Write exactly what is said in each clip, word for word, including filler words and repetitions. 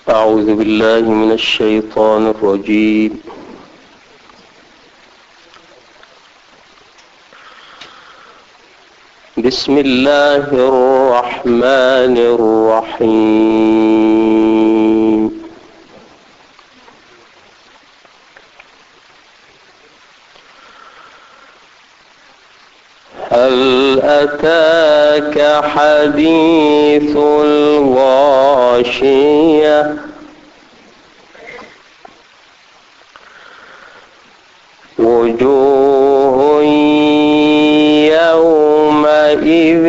أعوذ بالله من الشيطان الرجيم. بسم الله الرحمن الرحيم. هل أتاك حديث الغاشية وجوه يومئذ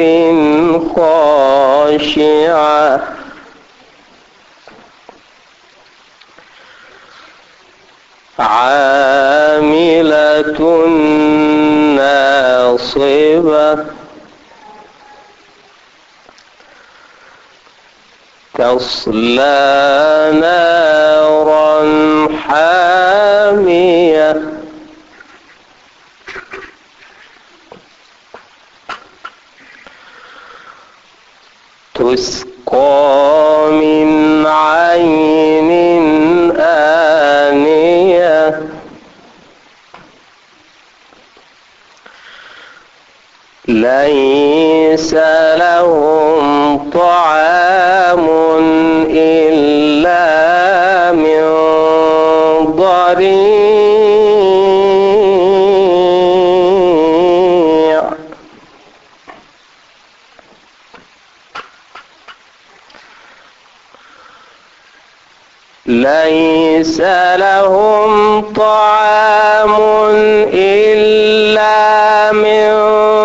خاشعة عاملة ناصبة تصلى نارا حامية تسقى من عين آنية ليس لهم طعام إلا من ضريع ليس لهم طعام إلا من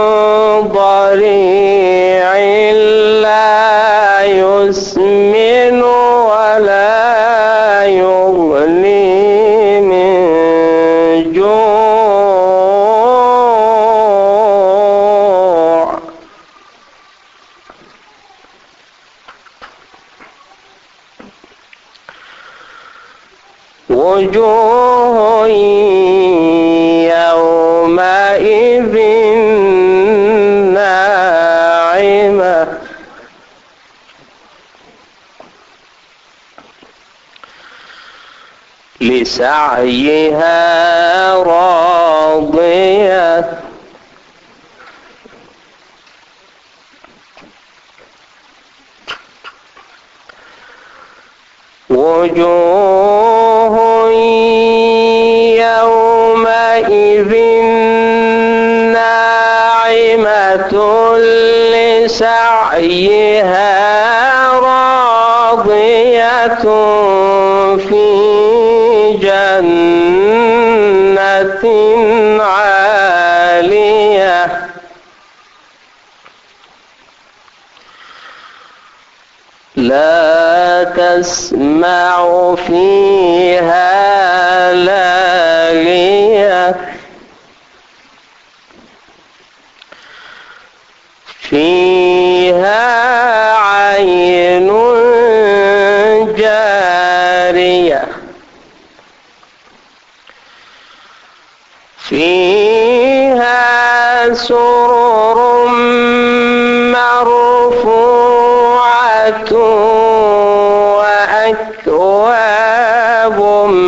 ضريع لا يسمن ولا يغني من جوع وجوه يومئذ ناعمة لسعيها راضية وجوه يومئذ ناعمة لسعيها راضية في جنة عالية لا تسمع فيها لاغية فيها عين جارية فيها سرر مرفوعة وأكواب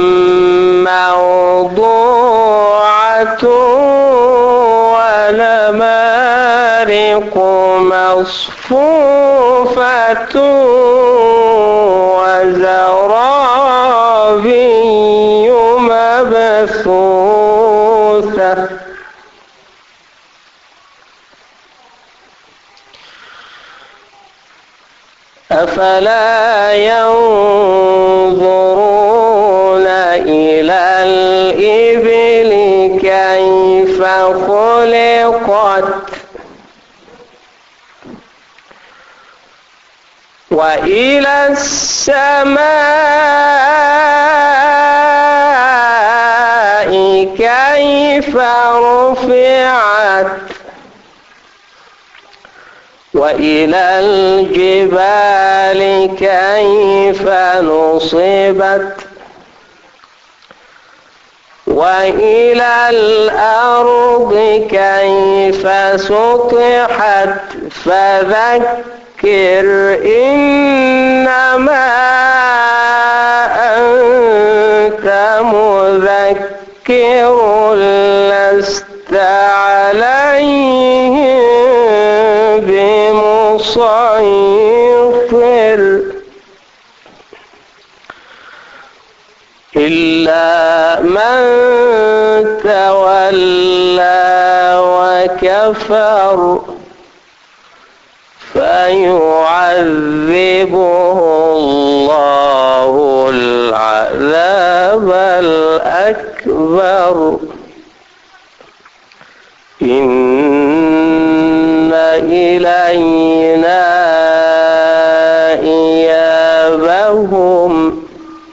موضوعة ونمارق مصفوفة وزرابي مبثوثة أفلا ينظرون إلى الإبل كيف خلقت وإلى السماء كيف رفعت وإلى الجبال كيف نصبت وإلى الأرض كيف سطحت فذكر إنما لست عليهم بمسيطر إلا من تولى وكفر فيعذبه الله العذاب الأكبر إن إلينا إيابهم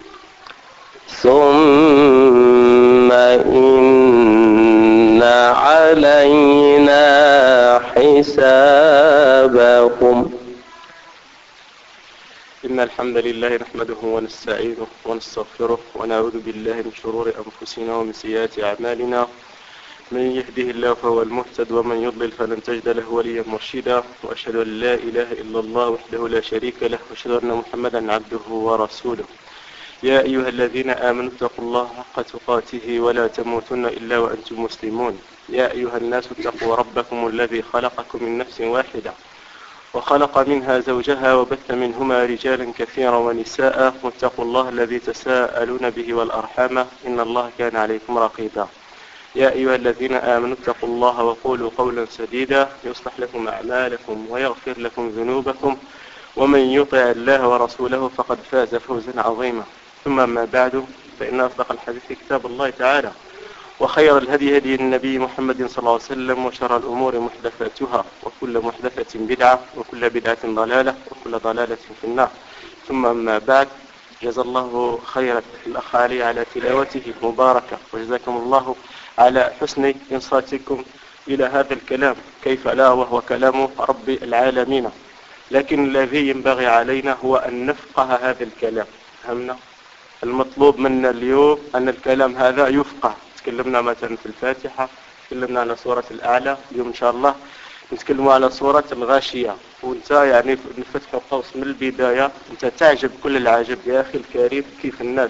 ثم إن علينا حسابهم. إن الحمد لله نحمده ونستعينه ونستغفره ونعوذ بالله من شرور أنفسنا ومن سيئات أعمالنا. من يهده الله فهو المهتد ومن يضلل فلن تجد له وليا مرشدا. وأشهد أن لا إله إلا الله وحده لا شريك له وأشهد أن محمدا عبده ورسوله. يا أيها الذين آمنوا اتقوا الله حق تقاته ولا تموتن إلا وأنتم مسلمون. يا أيها الناس اتقوا ربكم الذي خلقكم من نفس واحدة وخلق منها زوجها وبث منهما رجالا كثيرا ونساء واتقوا الله الذي تساءلون به والأرحام إن الله كان عليكم رقيبا. يا أيها الذين آمنوا اتقوا الله وقولوا قولا سديدا يصلح لكم أعمالكم ويغفر لكم ذنوبكم ومن يطع الله ورسوله فقد فاز فوزا عظيما. ثم ما بعد فإن أصدق الحديث كتاب الله تعالى وخير الهدي هدي النبي محمد صلى الله عليه وسلم وشر الأمور محدثاتها وكل محدثة بدعة وكل بدعة ضلالة وكل ضلالة في النار. ثم ما بعد جزا الله خير الأخ علي على تلاوته المباركة وجزاكم الله على حسن إنصاتكم إلى هذا الكلام كيف لا وهو كلام رب العالمين. لكن الذي ينبغي علينا هو أن نفقه هذا الكلام. فهمنا؟ المطلوب منا اليوم أن الكلام هذا يفقه. تكلمنا مثلا في الفاتحة، تكلمنا على سورة الأعلى، اليوم إن شاء الله نتكلموا على سورة الغاشية. وانت يعني نفتح قوس من البداية، انت تعجب كل العجب يا أخي الكريم كيف الناس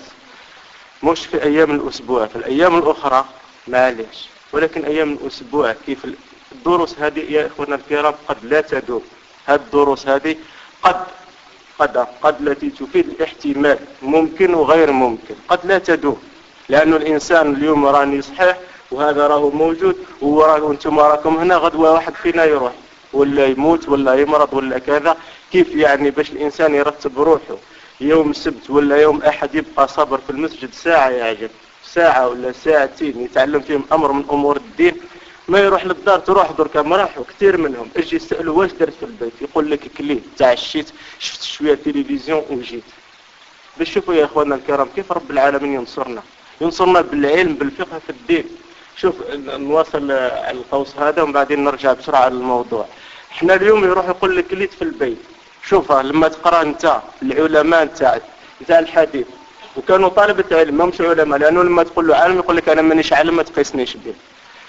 مش في أيام الأسبوع، في الأيام الأخرى معلش، ولكن أيام الأسبوع كيف الدروس هذه يا إخوانا الكرام قد لا تدوم. هذه الدروس هذه قد قد قد التي تفيد الاحتمال ممكن وغير ممكن قد لا تدوم، لأن الإنسان اليوم راني صحيح وهذا راه موجود وانتم راكم هنا، غدوة واحد فينا يروح ولا يموت ولا يمرض ولا كذا. كيف يعني باش الإنسان يرتب روحه يوم السبت ولا يوم أحد يبقى صبر في المسجد ساعة يعجب ساعة ولا ساعتين يتعلم فيهم أمر من أمور الدين، ما يروح للدار تروح درك راحوا كثير منهم اجي يسألوا واش درت في البيت يقول لك كليت تعشيت شفت شوية تلفزيون وجيت. باش شوفوا يا اخوانا الكرام كيف رب العالمين ينصرنا ينصرنا بالعلم بالفقه في الدين. شوف نواصل القوس هذا وبعدين نرجع بسرعة للموضوع. احنا اليوم يروح يقول لك كليت في البيت. شوف لما تقرأ انت العلماء نتاع نتاع الحديث وكانوا طالبة علم ما مش علماء، لأنه لما تقول له عالم يقول لك أنا مانيش عالم ما تقيسنيش به.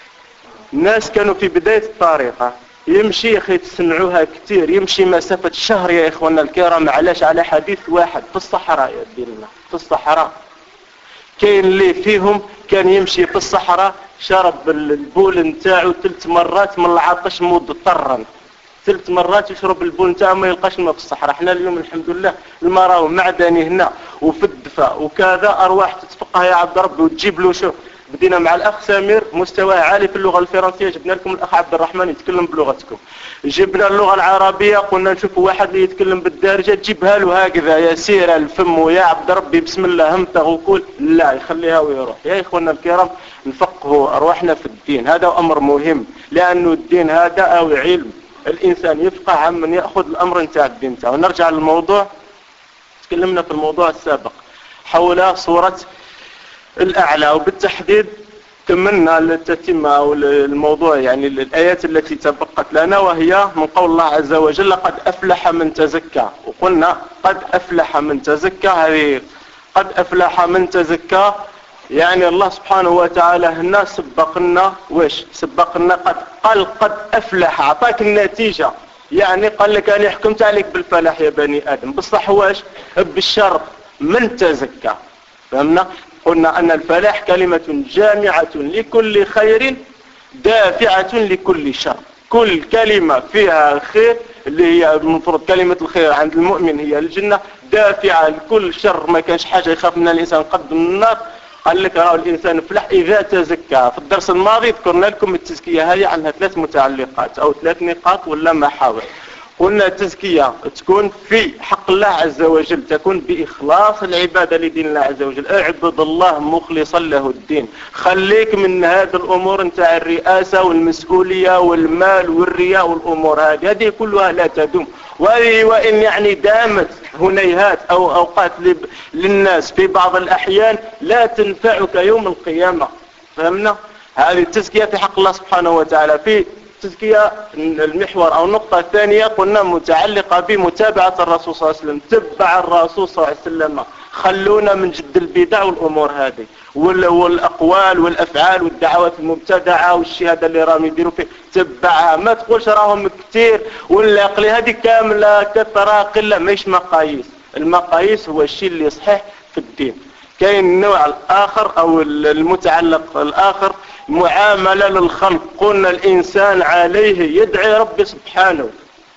الناس كانوا في بداية الطريقة يمشي يا أخي تسمعوها كتير، يمشي مسافة شهر يا إخوانا الكرام علاش على حديث واحد في الصحراء يا ديننا في الصحراء. كاين اللي فيهم كان يمشي في الصحراء شرب البول نتاعو ثلاث مرات من العطش مضطرا، ثلاث مرات يشرب البول نتاعو ما يلقاش الماء في الصحراء. احنا اليوم الحمد لله الماء راهو معدني هنا وفي الدفا وكذا، ارواح تتفقه يا عبد ربي وتجيب له. شوف بدينا مع الاخ سمير مستوى عالي في اللغه الفرنسيه، جبنا لكم الاخ عبد الرحمن يتكلم بلغتكم، جبنا اللغه العربيه قلنا نشوفوا واحد اللي يتكلم بالدارجه تجيبها له هكذا يسير الفم ويا عبد ربي بسم الله همتغ وكل لا يخليها ويروح. يا اخواننا الكرام نفقهوا ارواحنا في الدين، هذا امر مهم، لانه الدين هذا او علم الانسان يفقه عمن ياخذ الامر نتاع الدين نتاعو. نرجع للموضوع. تكلمنا في الموضوع السابق حول سوره الأعلى، وبالتحديد كملنا التتمة أو الموضوع يعني الآيات التي تبقت لنا، وهي من قول الله عز وجل قد أفلح من تزكى. وقلنا قد أفلح من تزكى، هذه قد أفلح من تزكى يعني الله سبحانه وتعالى هنا سبقنا واش سبقنا قد قال قد أفلح أعطاك النتيجة، يعني قال لك أنا حكمت عليك بالفلاح يا بني آدم، بصح واش بالشرط من تزكى. فهمنا؟ قلنا أن الفلاح كلمة جامعة لكل خير دافعة لكل شر. كل كلمة فيها خير اللي هي المفروض كلمة الخير عند المؤمن هي الجنة، دافعة لكل شر ما كانش حاجة يخاف منها الإنسان قد النار. قال لك رأوا الإنسان فلح إذا تزكى. في الدرس الماضي ذكرنا لكم التزكية هذه عنها ثلاث متعلقات أو ثلاث نقاط ولا محاور. قلنا التزكية تكون في حق الله عز وجل، تكون بإخلاص العبادة لدين الله عز وجل، اعبد الله مخلصا له الدين، خليك من هذه الأمور نتاع الرئاسة والمسؤولية والمال والرياء والأمور هذه هذه كلها لا تدوم، وهذه وإن يعني دامت هنيهات أو أوقات للناس في بعض الأحيان لا تنفعك يوم القيامة. فهمنا؟ هذه التزكية في حق الله سبحانه وتعالى. في تزكية المحور أو النقطة الثانية قلنا متعلقة بمتابعة الرسول صلى الله عليه وسلم. تبع الرسول صلى الله عليه وسلم، خلونا من جد البدع والأمور هذه والأقوال والأفعال والدعوات المبتدعة والشهادة اللي راهم يديروا فيه، تبعها. ما تقولش راهم كتير ولا قلي هذه كاملة كثرة قلة، مش مقاييس. المقاييس هو الشيء اللي صحيح في الدين. كاين النوع الآخر أو المتعلق الآخر معاملة للخلق. قلنا الإنسان عليه يدعي رب سبحانه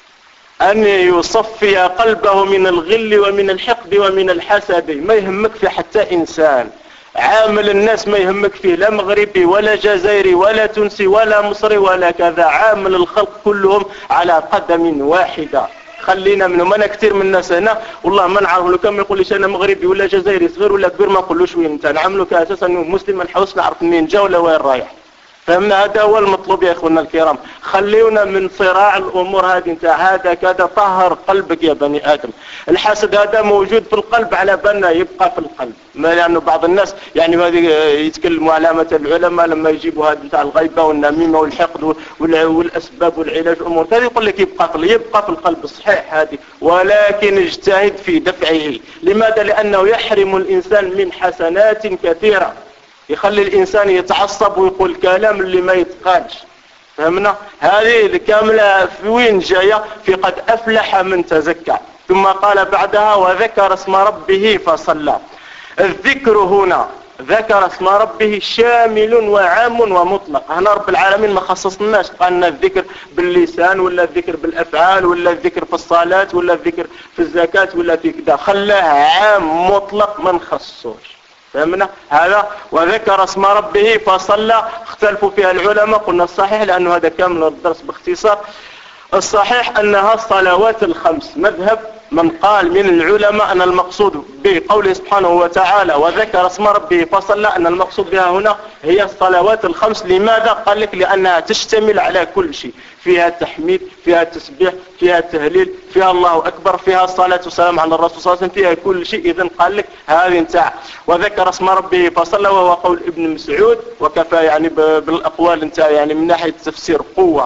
أن يصفي قلبه من الغل ومن الحقد ومن الحسد. ما يهمك في حتى إنسان، عامل الناس ما يهمك فيه لا مغربي ولا جزائري ولا تونسي ولا مصري ولا كذا، عامل الخلق كلهم على قدم واحدة. خلينا منهم. انا كثير من الناس هنا والله ما نعرف، لو كان ما يقوليش انا مغربي ولا جزائري صغير ولا كبير ما نقولوش وين انت، نعملو كاساس انه مسلم نحوس نعرف منين جا ولا وين رايح. فهمنا؟ هذا هو المطلوب يا اخواننا الكرام. خليونا من صراع الامور هذه نتاع هذا كذا. طهر قلبك يا بني ادم. الحسد هذا موجود في القلب على بالنا يبقى في القلب، ما لانه بعض الناس يعني هذه يتكلموا على مثل العلماء لما يجيبوا هذا نتاع الغيبه والنميمه والحقد والاسباب والعلاج والامور هذه، يقول لك يبقى في يبقى في القلب. صحيح هذه، ولكن اجتهد في دفعه. لماذا؟ لانه يحرم الانسان من حسنات كثيره، يخلي الإنسان يتعصب ويقول كلام اللي ما يتقالش. فهمنا؟ هذه كاملة في وين جاية؟ في قد أفلح من تزكى. ثم قال بعدها وذكر اسم ربه فصلى. الذكر هنا ذكر اسم ربه شامل وعام ومطلق. هنا رب العالمين ما خصصناش قالنا الذكر باللسان ولا الذكر بالأفعال ولا الذكر في الصلاة ولا الذكر في الزكاة ولا في كذا، خلاها عام مطلق ما نخصوش. فهمنا؟ هذا وذكر اسم ربه فصلى. اختلفوا فيها العلماء. قلنا الصحيح لأنه هذا كامل الدرس باختصار، الصحيح أنها الصلوات الخمس. مذهب من قال من العلماء أن المقصود بقوله سبحانه وتعالى وذكر اسم ربه فصلى أن المقصود بها هنا هي الصلوات الخمس. لماذا؟ قال لك لأنها تشتمل على كل شيء، فيها تحميد، فيها تسبيح، فيها تهليل، فيها الله أكبر، فيها الصلاة والسلام على الرسول صلى الله عليه وسلم، فيها كل شيء. إذن قال لك هذه نتاع وذكر اسم ربه فصلى، وهو قول ابن مسعود. وكفى يعني بالأقوال نتاع يعني من ناحية التفسير قوة،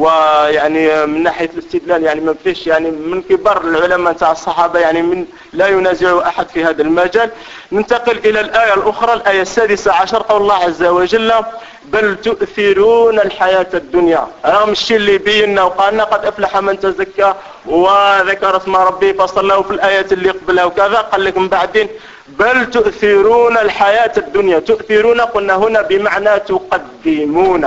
ويعني من ناحية الاستدلال يعني ما فيش يعني من كبار العلماء تاع الصحابة يعني من لا ينازع أحد في هذا المجال. ننتقل إلى الآية الأخرى، الآية السادسة عشر، قول الله عز وجل بل تؤثرون الحياة الدنيا. رغم الشيء اللي بينا وقالنا قد أفلح من تزكى وذكر اسم ربه فصلى، وفي الآيات اللي قبلها وكذا قال لكم بعدين بل تؤثرون الحياة الدنيا. تؤثرون قلنا هنا بمعنى تقدمون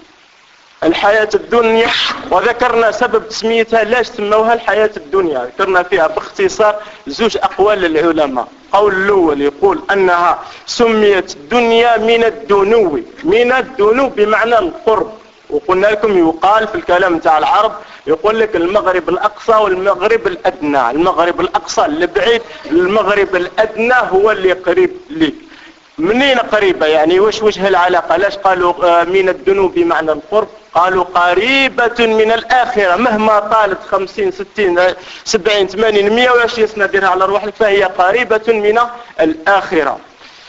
الحياة الدنيا، وذكرنا سبب تسميتها لاش سموها الحياة الدنيا. ذكرنا فيها باختصار زوج أقوال للعلماء. قول الأول يقول أنها سميت الدنيا من الدنو، من الدنو بمعنى القرب. وقلنا لكم يقال في الكلام تاع العرب يقول لك المغرب الأقصى والمغرب الأدنى. المغرب الأقصى اللي بعيد، المغرب الأدنى هو اللي قريب لك. منين قريبة يعني وش وجه العلاقة؟ لاش قالوا من الدنو بمعنى القرب؟ قالوا قريبة من الآخرة، مهما طالت خمسين ستين سبعين ثمانين مئة وعشرين سنة ديرها على روحك فهي قريبة من الآخرة.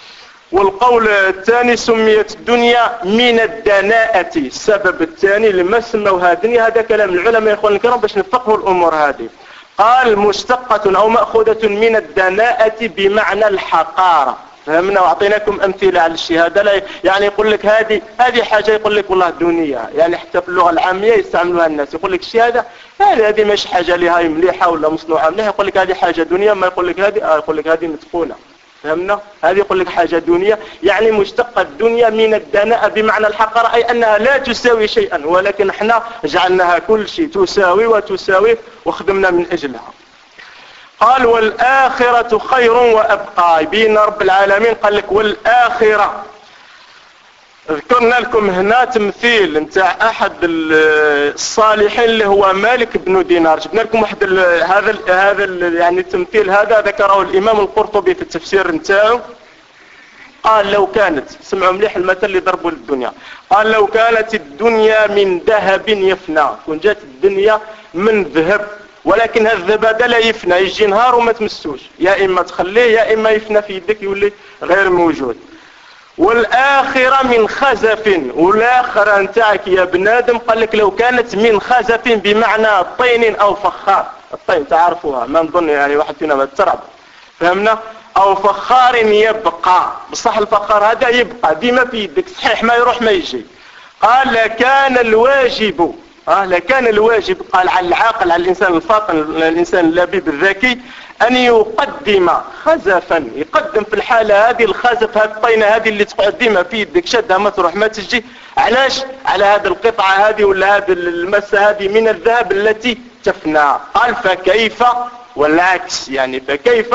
والقول الثاني سميت الدنيا من الدناءة. السبب الثاني لما سموها دنيا هذا كلام العلماء يا اخوان الكرام باش نفقهوا الأمور هذه. قال مشتقة أو مأخوذة من الدناءة بمعنى الحقارة. فهمنا؟ واعطيناكم امثله على الشيء هذا. لا يعني يقول لك هذه هذه حاجه يقول لك والله دنيا، يعني حتى في اللغه العاميه يستعملوها الناس. يقول لك الشيء هذا هذه هذه مش حاجه اللي هاي مليحه ولا مصنوعه مليحه، يقول لك هذه حاجه دنيا. ما يقول لك هذه آه يقول لك هذه متقونه. فهمنا؟ هذه يقول لك حاجة دنيا، يعني مشتقة الدنيا من الدناء بمعنى الحقارة، أي أنها لا تساوي شيئا، ولكن احنا جعلناها كل شيء تساوي وتساوي وخدمنا من أجلها. قال والآخرة خير وأبقى، بين رب العالمين قال لك والآخرة. ذكرنا لكم هنا تمثيل نتاع احد الصالحين اللي هو مالك بن دينار. جبنا لكم واحد هذا ال هذا ال يعني التمثيل هذا ذكره الامام القرطبي في التفسير نتاعو. قال لو كانت، سمعوا مليح المثل اللي ضربوا للدنيا، قال لو كانت الدنيا من ذهب يفنى، كون جات الدنيا من ذهب، ولكن هذا الذهب هذا لا يفنى، يجي نهار وما تمسوش، يا اما تخليه يا اما يفنى في يدك يولي غير موجود. والآخرة من خزف، والآخرة نتاعك يا بنادم قال لك لو كانت من خزف بمعنى طين أو فخار. الطين تعرفوها، ما نظن يعني واحد فينا ما التراب، فهمنا؟ أو فخار يبقى، بصح الفخار هذا يبقى ديما في يدك، صحيح ما يروح ما يجي. قال لكان الواجب، آه لكان الواجب، قال على العاقل، على الإنسان الفاطن، الإنسان اللبيب الذكي، أن يقدم خزفا، يقدم في الحالة هذه الخزف، هذه الطينة هذه اللي تقعد ديما في يدك شدها ما تروح ما تجي، علاش؟ على هذه القطعة هذه ولا هذه المسة هذه من الذهب التي تفنى. قال فكيف، والعكس يعني فكيف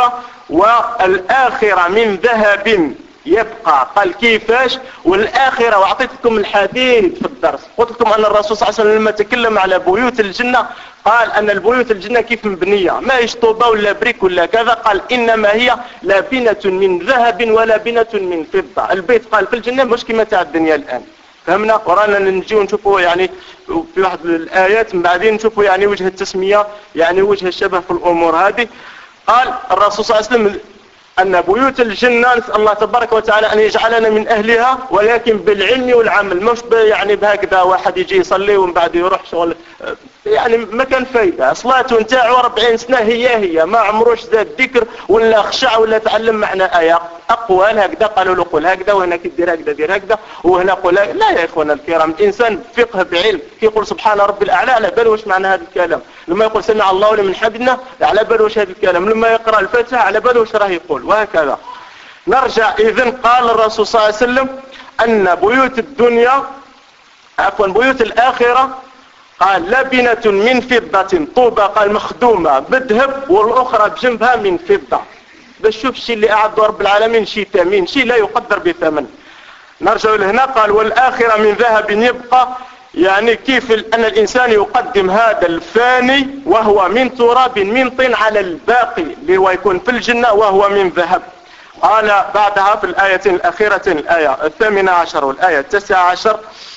والآخرة من ذهب يبقى. قال كيفاش؟ والآخرة، وأعطيت لكم الحديث في الدرس، قلت لكم أن الرسول صلى الله عليه وسلم لما تكلم على بيوت الجنة قال أن البيوت الجنة كيف مبنية، ما يشطوبة ولا بريك ولا كذا، قال إنما هي لابنة من ذهب ولابنة من فضة. البيت قال في الجنة مش كما تاع الدنيا الآن، فهمنا؟ ورانا نجيو نشوفوا يعني في واحد الآيات من بعدين نشوفوا يعني وجه التسمية، يعني وجه الشبه في الأمور هذه. قال الرسول صلى الله عليه وسلم أن بيوت الجنة نسأل الله تبارك وتعالى أن يجعلنا من أهلها، ولكن بالعلم والعمل، مش يعني بهكذا واحد يجي يصلي ومن بعد يروح شغل، يعني ما كان فايدة. صلاته نتاعو أربعين سنة هي هي، ما عمروش زاد ذكر ولا خشع ولا تعلم معنى آية. أقوال هكذا قالوا له قول هكذا، وهنا كدير هكذا دير هكذا، وهنا قول هكذا. لا يا إخوانا الكرام، الإنسان فقه بعلم، كي يقول سبحان ربي الأعلى على باله واش معنى هذا الكلام، لما يقول سمع الله لمن حمده على باله واش هذا الكلام، لما يقرأ الفاتحة على باله واش راه يقول، وهكذا. نرجع إذن. قال الرسول صلى الله عليه وسلم أن بيوت الدنيا، عفوا بيوت الآخرة، قال لبنة من فضة، طوبة قال مخدومة بالذهب والأخرى بجنبها من فضة. باش شوف الشيء اللي أعده رب العالمين شيء ثمين، شيء لا يقدر بثمن. نرجع لهنا. قال والآخرة من ذهب يبقى، يعني كيف أن الإنسان يقدم هذا الفاني وهو من تراب من طين على الباقي اللي هو يكون في الجنة وهو من ذهب. قال بعدها في الآية الأخيرة، الآية الثامنة عشر والآية التاسعة عشر،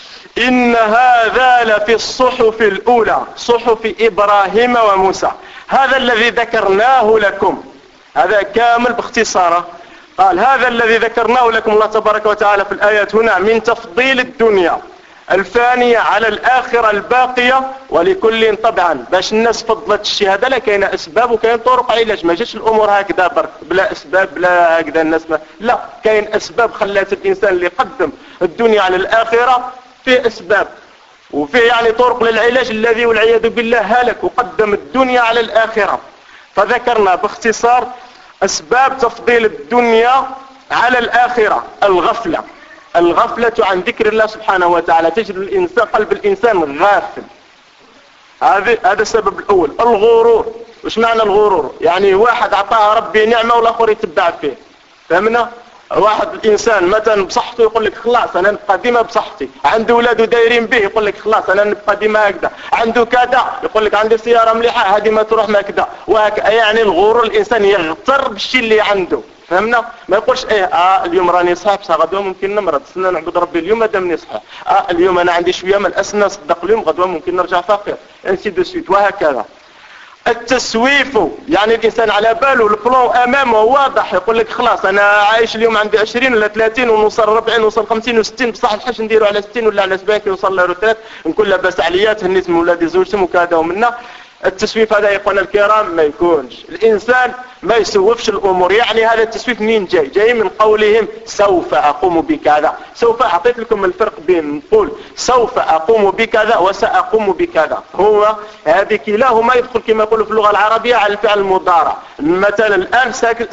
إن هذا لفي الصحف الأولى، صحف إبراهيم وموسى. هذا الذي ذكرناه لكم، هذا كامل باختصاره. قال هذا الذي ذكرناه لكم الله تبارك وتعالى في الآيات هنا من تفضيل الدنيا الفانية على الآخرة الباقية، ولكل طبعا باش الناس فضلت الشيء هذا لا كاين أسباب وكاين طرق علاج، ما جاتش الأمور هكذا برك بلا أسباب بلا هكذا الناس ما لا، كاين أسباب خلات الإنسان اللي قدم الدنيا على الآخرة فيه أسباب، وفيه يعني طرق للعلاج الذي والعياذ بالله هلك وقدم الدنيا على الآخرة. فذكرنا باختصار أسباب تفضيل الدنيا على الآخرة. الغفلة، الغفلة عن ذكر الله سبحانه وتعالى، تجد الإنسان قلب الإنسان غافل، هذا هذا السبب الأول. الغرور، وش معنى الغرور؟ يعني واحد أعطاه ربي نعمة والآخر يتبع فيه، فهمنا؟ واحد الإنسان مثلا بصحته يقول لك خلاص أنا نبقى ديما بصحتي، عنده أولاده دايرين به يقول لك خلاص أنا نبقى ديما هكذا، عنده كذا يقول لك عندي سيارة مليحة هذه ما تروح ما كذا، وهكذا. يعني الغرور الإنسان يغتر بالشيء اللي عنده، فهمنا؟ ما يقولش ايه اه اليوم راني صحيح بصح غدوه ممكن نمرض، استنى نعبد ربي اليوم مادامني صحيح، اه اليوم انا عندي شويه من الاسنان صدق اليوم غدوه ممكن نرجع فقير، انسي دو سويت، وهكذا. التسويف، يعني الانسان على باله البلان امامه واضح، يقول لك خلاص انا عايش اليوم عندي عشرين ولا ثلاثين ونوصل أربعين ونوصل خمسين وستين، بصح الحج نديروا على ستين ولا على سبعين كي نوصل له ثلاث نقول لاباس عليا تهنيت من ولادي زوجتهم وكذا ومنا. التسويف هذا يا اخوانا الكرام ما يكونش. الانسان ما يسوفش الامور. يعني هذا التسويف منين جاي؟ جاي من قولهم سوف اقوم بكذا. سوف اعطيت لكم الفرق بين نقول سوف اقوم بكذا وساقوم بكذا. هو هذه كلاهما يدخل كما يقولوا في اللغه العربيه على الفعل المضارع. مثلا الان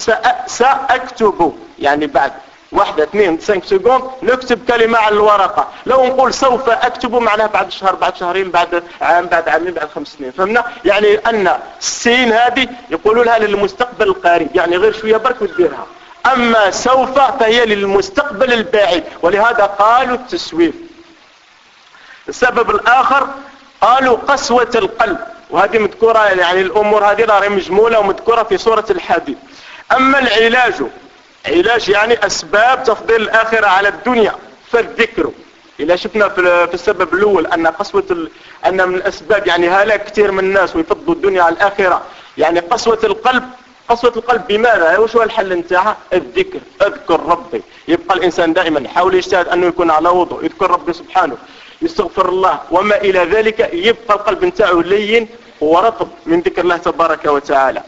ساكتب، يعني بعد واحدة اثنين سنك سكوند نكتب كلمة على الورقة. لو نقول سوف أكتب معناها بعد شهر، بعد شهرين، بعد عام، بعد عامين، بعد خمس سنين. فهمنا؟ يعني أن السين هذه يقولوا لها للمستقبل القريب، يعني غير شوية برك وتديرها. أما سوف فهي للمستقبل البعيد، ولهذا قالوا التسويف. السبب الآخر قالوا قسوة القلب، وهذه مذكورة، يعني الأمور هذه راهي مجمولة ومذكورة في سورة الحديد. أما العلاج، علاج يعني أسباب تفضيل الآخرة على الدنيا، فالذكر. إذا شفنا في السبب الأول أن قسوة ال... أن من الأسباب يعني هلاك كثير من الناس ويفضلوا الدنيا على الآخرة، يعني قسوة القلب. قسوة القلب بماذا؟ وش هو الحل نتاعها؟ الذكر. اذكر ربي. يبقى الإنسان دائما يحاول يجتهد أنه يكون على وضوء، يذكر ربي سبحانه، يستغفر الله وما إلى ذلك، يبقى القلب نتاعه لين ورطب من ذكر الله تبارك وتعالى.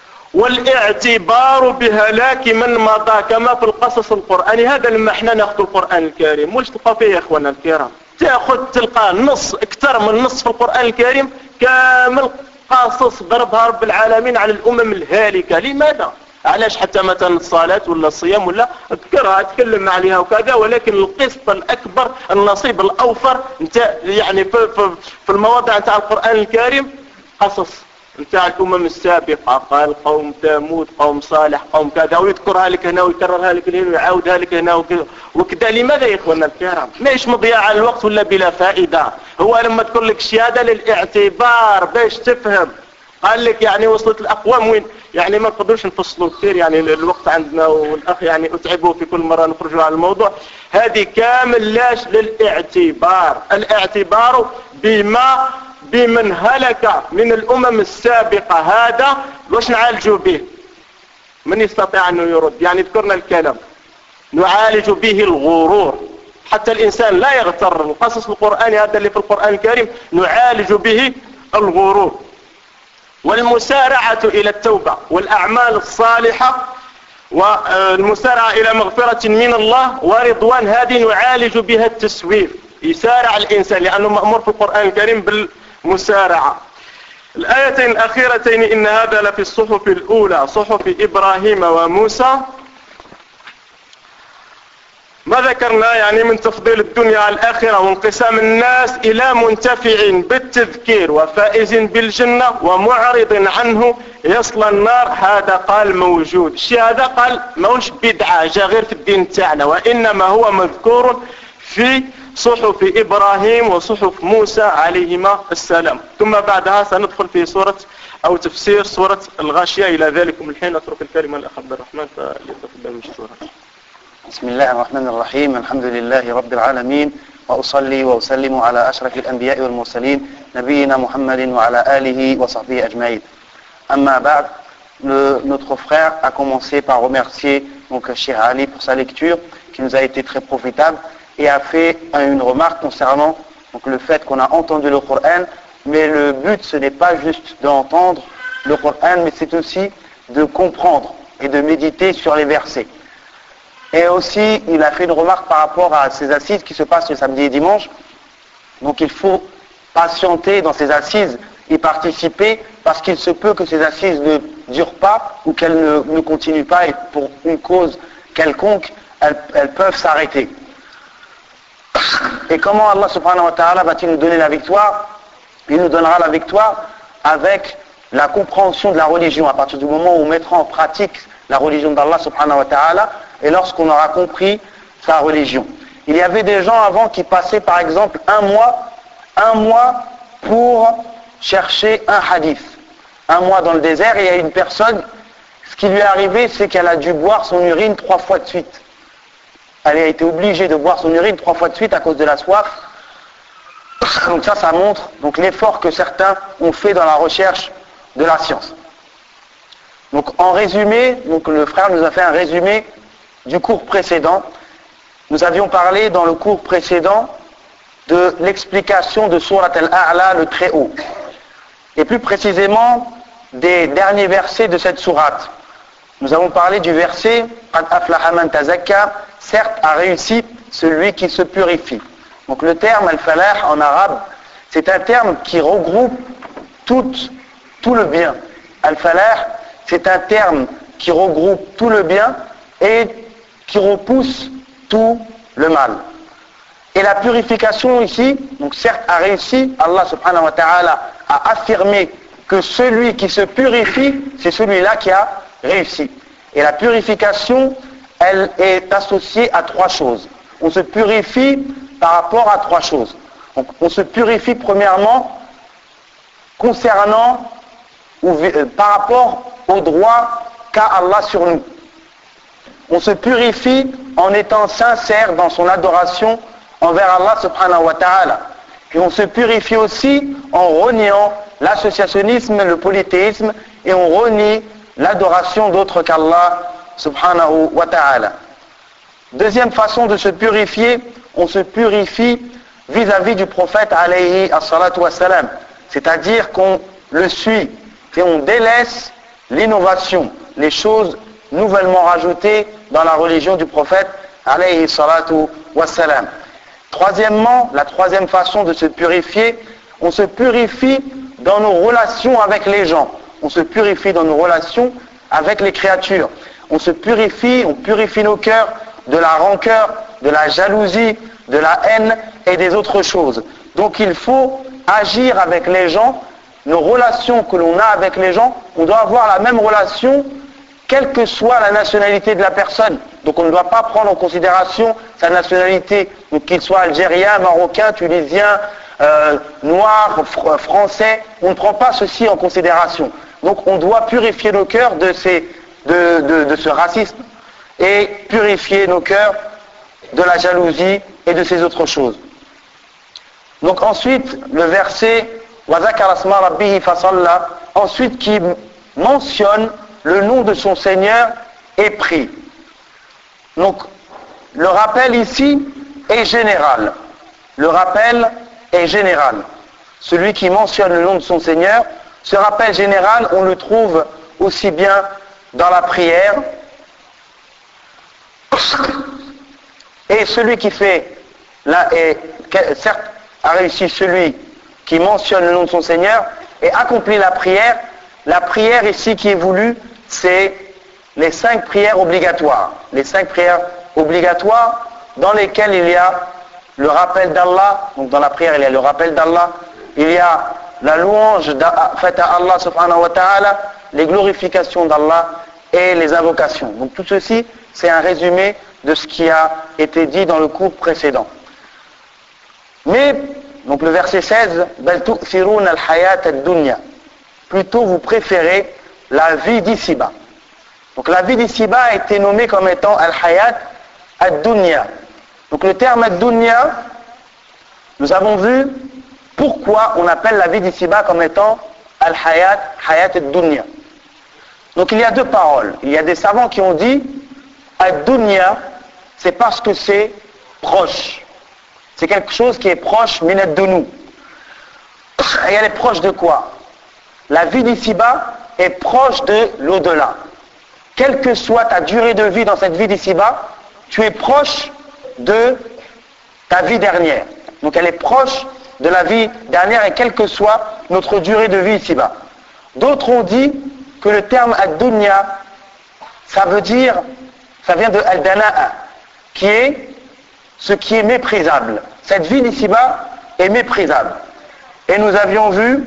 والاعتبار بهلاك من مضى كما في القصص القرآني. هذا لما احنا ناخذ القرآن الكريم وش تلقى فيه يا اخوانا الكرام؟ تاخذ تلقى نص، اكثر من نص في القرآن الكريم كامل قصص ضربها رب العالمين على الامم الهالكة. لماذا؟ علاش؟ حتى مثلا الصلاة ولا الصيام ولا اذكرها تكلم عليها وكذا، ولكن القسط الاكبر، النصيب الاوفر انت يعني في, في, في المواضع نتاع القرآن الكريم قصص نتاع الامم السابقة. قال قوم ثمود، قوم صالح، قوم كذا، ويذكرها لك هنا ويكررها لك هنا ويعاودها لك هنا وكذا. لماذا يا اخوانا الكرام؟ ماهيش مضيعة الوقت ولا بلا فائدة. هو لما تقول لك شهادة للاعتبار باش تفهم. قال لك يعني وصلت الاقوام وين، يعني ما نقدرش نفصلوا كثير، يعني الوقت عندنا والاخ يعني اتعبوا في كل مرة نخرجوا على الموضوع. هذه كامل لاش للاعتبار. الاعتبار بما بمن هلك من الامم السابقة. هذا واش نعالجوا به؟ من يستطيع انه يرد؟ يعني ذكرنا الكلام نعالج به الغرور، حتى الانسان لا يغتر. القصص القرآني هذا اللي في القرآن الكريم نعالج به الغرور. والمسارعة الى التوبة والاعمال الصالحة والمسارعة الى مغفرة من الله ورضوان، هذه نعالج بها التسويف. يسارع الانسان لانه مأمور في القرآن الكريم بالمسارعة. الآيتين الأخيرتين إن هذا لفي الصحف الأولى صحف إبراهيم وموسى. ما ذكرنا يعني من تفضيل الدنيا على الآخرة وانقسام الناس إلى منتفع بالتذكير وفائز بالجنة ومعرض عنه يصل النار. هذا قال موجود. الشيء هذا قال موش بدعة جاء غير في الدين تاعنا، وإنما هو مذكور في صحف إبراهيم وصحف موسى عليهما السلام. ثم بعدها سندخل في سورة أو تفسير سورة الغاشية. إلى ذلكم الحين أترك الكلمة للأخ عبد الرحمن فليتفضل مشكورا. بسم الله الرحمن الرحيم. الحمد لله رب العالمين، وأصلي وأسلم على أشرف الأنبياء والمرسلين نبينا محمد وعلى آله وصحبه أجمعين. أما بعد, le, notre frère a commencé par remercier donc Cheikh Ali pour sa lecture qui nous a été très profitable, et a fait une remarque concernant donc, le fait qu'on a entendu le Coran, mais le but ce n'est pas juste d'entendre le Coran, mais c'est aussi de comprendre et de méditer sur les versets. Et aussi il a fait une remarque par rapport à ces assises qui se passent le samedi et dimanche. Donc il faut patienter dans ces assises, y participer, parce qu'il se peut que ces assises ne durent pas ou qu'elles ne, ne continuent pas, et pour une cause quelconque elles, elles peuvent s'arrêter. Et comment Allah subhanahu wa ta'ala va-t-il nous donner la victoire? Il nous donnera la victoire avec la compréhension de la religion, à partir du moment où on mettra en pratique la religion d'Allah subhanahu wa ta'ala, et lorsqu'on aura compris sa religion. Il y avait des gens avant qui passaient par exemple un mois, un mois pour chercher un hadith. Un mois dans le désert, et il y a une personne, ce qui lui est arrivé, c'est qu'elle a dû boire son urine trois fois de suite. Elle a été obligée de boire son urine trois fois de suite à cause de la soif. Donc ça, ça montre donc l'effort que certains ont fait dans la recherche de la science. Donc en résumé, donc le frère nous a fait un résumé du cours précédent. Nous avions parlé dans le cours précédent de l'explication de Surat al-A'la, le Très-Haut. et plus précisément des derniers versets de cette sourate. Nous avons parlé du verset « Qad aflaha man tazakka » certes a réussi celui qui se purifie. Donc le terme al-falah en arabe, c'est un terme qui regroupe tout, tout le bien. Al-falah, c'est un terme qui regroupe tout le bien et qui repousse tout le mal. Et la purification ici, donc certes a réussi, Allah subhanahu wa ta'ala a affirmé que celui qui se purifie, c'est celui-là qui a réussi. Et la purification, elle est associée à trois choses. On se purifie par rapport à trois choses. Donc, on se purifie premièrement concernant ou euh, par rapport au droit qu'a Allah sur nous. On se purifie en étant sincère dans son adoration envers Allah subhanahu wa ta'ala. Puis on se purifie aussi en reniant l'associationnisme, le polythéisme, et on renie l'adoration d'autres qu'Allah subhanahu wa ta'ala. Deuxième façon de se purifier, on se purifie vis-à-vis du prophète alayhi as-salatu wassalam, c'est-à-dire qu'on le suit et on délaisse l'innovation, les choses nouvellement rajoutées dans la religion du prophète alayhi salatu wassalam. Troisièmement, la troisième façon de se purifier, on se purifie dans nos relations avec les gens. On se purifie dans nos relations avec les créatures. On se purifie, on purifie nos cœurs de la rancœur, de la jalousie, de la haine et des autres choses. Donc il faut agir avec les gens, nos relations que l'on a avec les gens, on doit avoir la même relation quelle que soit la nationalité de la personne. Donc on ne doit pas prendre en considération sa nationalité, donc qu'il soit algérien, marocain, tunisien, euh, noir, fr- français, on ne prend pas ceci en considération. Donc on doit purifier nos cœurs de, ces, de, de, de ce racisme et purifier nos cœurs de la jalousie et de ces autres choses. Donc ensuite, le verset wa zakara asma rabbihi fasalla, ensuite qui mentionne le nom de son Seigneur est pris. Donc le rappel ici est général. Le rappel est général. Celui qui mentionne le nom de son Seigneur, ce rappel général, on le trouve aussi bien dans la prière, et celui qui fait, là, est, certes, a réussi celui qui mentionne le nom de son Seigneur et accomplit la prière. La prière ici qui est voulue, c'est les cinq prières obligatoires. Les cinq prières obligatoires dans lesquelles il y a le rappel d'Allah. Donc dans la prière, il y a le rappel d'Allah. Il y a la louange faite à Allah subhanahu wa ta'ala, les glorifications d'Allah et les invocations. Donc tout ceci, c'est un résumé de ce qui a été dit dans le cours précédent. Mais, donc le verset seize, bal tu'thiruna al-hayat ad-dunya. Plutôt vous préférez la vie d'ici-bas. Donc la vie d'ici-bas a été nommée comme étant al-hayat ad-dunya. Donc le terme ad-dunya, nous avons vu pourquoi on appelle la vie d'ici-bas comme étant al-hayat, hayat ad-dunya. Donc il y a deux paroles. Il y a des savants qui ont dit ad-dunya, c'est parce que c'est proche. C'est quelque chose qui est proche minat de nous. Et elle est proche de quoi? La vie d'ici-bas est proche de l'au-delà. Quelle que soit ta durée de vie dans cette vie d'ici-bas, tu es proche de ta vie dernière. Donc elle est proche de la vie dernière et quelle que soit notre durée de vie ici-bas. D'autres ont dit que le terme ad-dunya, ça veut dire, ça vient de al-dana'a, qui est ce qui est méprisable. Cette vie d'ici-bas est méprisable. Et nous avions vu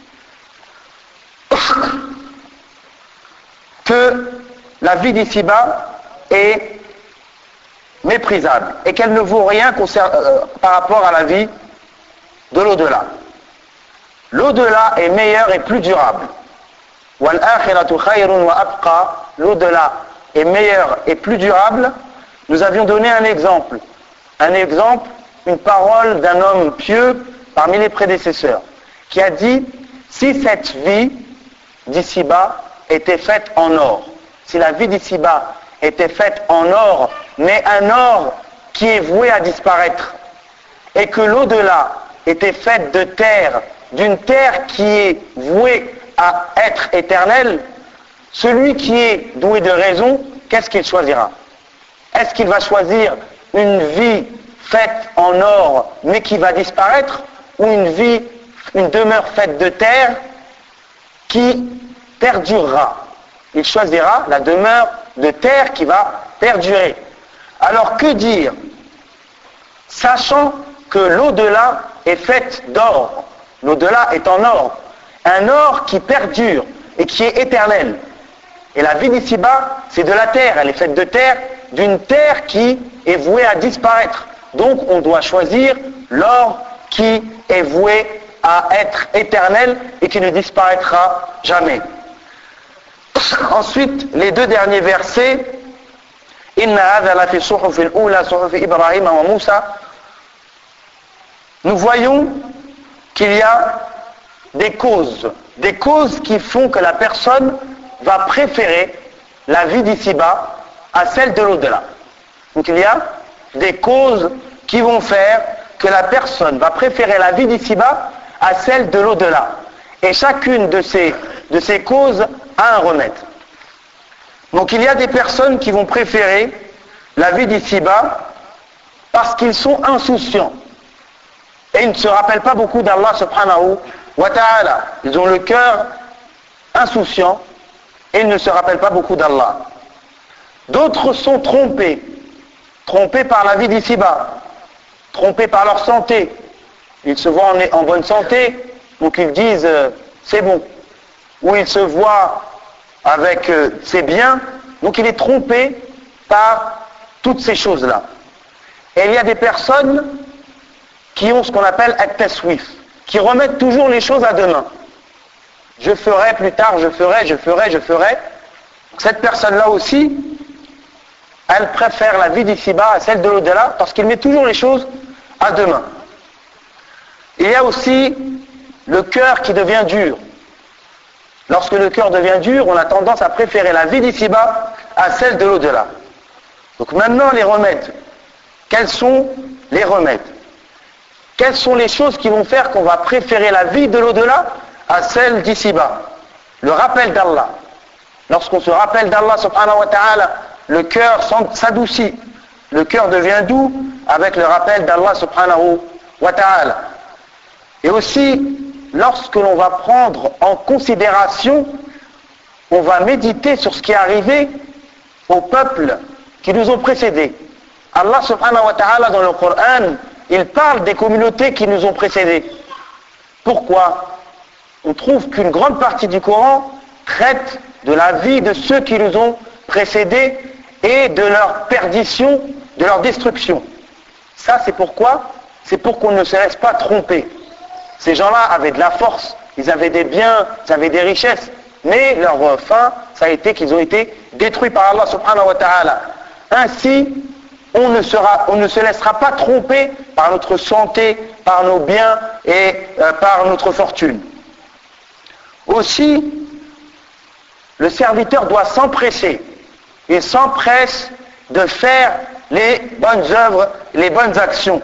que la vie d'ici-bas est méprisable et qu'elle ne vaut rien euh, par rapport à la vie de l'au-delà. L'au-delà est meilleur et plus durable. Wal-akhiratu khayrun wa abqa. L'au-delà est meilleur et plus durable. Nous avions donné un exemple. Un exemple, une parole d'un homme pieux parmi les prédécesseurs, qui a dit, si cette vie d'ici-bas était faite en or, si la vie d'ici-bas était faite en or, mais un or qui est voué à disparaître, et que l'au-delà était faite de terre d'une terre qui est vouée à être éternelle, celui qui est doué de raison, qu'est-ce qu'il choisira? Est-ce qu'il va choisir une vie faite en or mais qui va disparaître, ou une vie, une demeure faite de terre qui perdurera? Il choisira la demeure de terre qui va perdurer. Alors que dire, sachant que l'au-delà est faite d'or? L'au-delà est en or, un or qui perdure et qui est éternel. Et la vie d'ici-bas, c'est de la terre, elle est faite de terre, d'une terre qui est vouée à disparaître. Donc on doit choisir l'or qui est voué à être éternel et qui ne disparaîtra jamais. Ensuite, les deux derniers versets, Inna hadha la fi suhuf al-ula suhuf Ibrahim wa Musa. Nous voyons qu'il y a des causes, des causes qui font que la personne va préférer la vie d'ici-bas à celle de l'au-delà. Donc il y a des causes qui vont faire que la personne va préférer la vie d'ici-bas à celle de l'au-delà. Et chacune de ces, de ces causes a un remède. Donc il y a des personnes qui vont préférer la vie d'ici-bas parce qu'ils sont insouciants. Et ils ne se rappellent pas beaucoup d'Allah subhanahu wa ta'ala. Ils ont le cœur insouciant et ils ne se rappellent pas beaucoup d'Allah. D'autres sont trompés, trompés par la vie d'ici-bas, trompés par leur santé. Ils se voient en, en bonne santé, donc ils disent euh, c'est bon. Ou ils se voient avec euh, ses biens, donc il est trompé par toutes ces choses-là. Et il y a des personnes qui ont ce qu'on appelle at-taswif, qui remettent toujours les choses à demain. Je ferai plus tard, je ferai, je ferai, je ferai. Cette personne-là aussi, elle préfère la vie d'ici-bas à celle de l'au-delà parce qu'il met toujours les choses à demain. Il y a aussi le cœur qui devient dur. Lorsque le cœur devient dur, on a tendance à préférer la vie d'ici-bas à celle de l'au-delà. Donc maintenant les remèdes. Quels sont les remèdes? Quelles sont les choses qui vont faire qu'on va préférer la vie de l'au-delà à celle d'ici-bas? Le rappel d'Allah. Lorsqu'on se rappelle d'Allah subhanahu wa ta'ala, le cœur s'adoucit. Le cœur devient doux avec le rappel d'Allah subhanahu wa ta'ala. Et aussi, lorsque l'on va prendre en considération, on va méditer sur ce qui est arrivé aux peuples qui nous ont précédés. Allah subhanahu wa ta'ala dans le Coran, il parle des communautés qui nous ont précédés. Pourquoi? On trouve qu'une grande partie du Coran traite de la vie de ceux qui nous ont précédés et de leur perdition, de leur destruction. Ça, c'est pourquoi? C'est pour qu'on ne se laisse pas tromper. Ces gens-là avaient de la force, ils avaient des biens, ils avaient des richesses, mais leur fin, ça a été qu'ils ont été détruits par Allah subhanahu wa ta'ala. Ainsi, on ne, sera, on ne se laissera pas tromper par notre santé, par nos biens et euh, par notre fortune. Aussi, le serviteur doit s'empresser. Il s'empresse de faire les bonnes œuvres, les bonnes actions.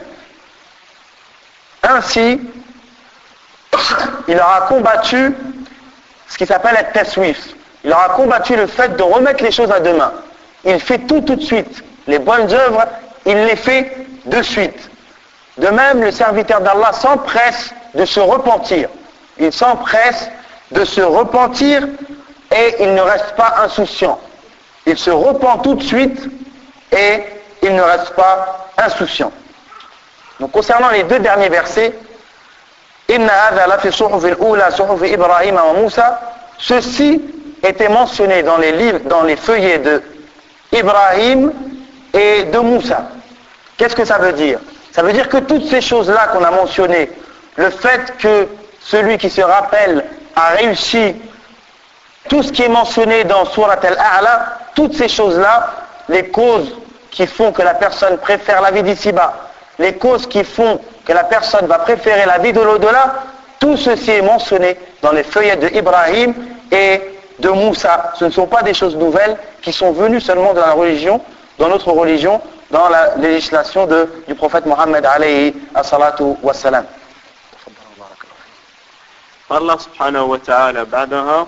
Ainsi, il aura combattu ce qui s'appelle être taswif. Il aura combattu le fait de remettre les choses à demain. Il fait tout tout de suite. Les bonnes œuvres, il les fait de suite. De même, le serviteur d'Allah s'empresse de se repentir. Il s'empresse de se repentir et il ne reste pas insouciant. Il se repent tout de suite et il ne reste pas insouciant. Donc concernant les deux derniers versets, Inna hadha la fi suhuf al-ula suhuf Ibrahim wa Musa, ceci était mentionné dans les livres, dans les feuillets de Ibrahim et de Moussa. Qu'est-ce que ça veut dire? Ça veut dire que toutes ces choses-là qu'on a mentionnées, le fait que celui qui se rappelle a réussi, tout ce qui est mentionné dans Surat Al-A'la, toutes ces choses-là, les causes qui font que la personne préfère la vie d'ici-bas, les causes qui font que la personne va préférer la vie de l'au-delà, tout ceci est mentionné dans les feuillets de Ibrahim et de Moussa. Ce ne sont pas des choses nouvelles qui sont venues seulement dans la religion, dans notre religion, dans la législation de, du prophète Mohammed alayhi as-salatu wa salam. قال الله سبحانه وتعالى بعدها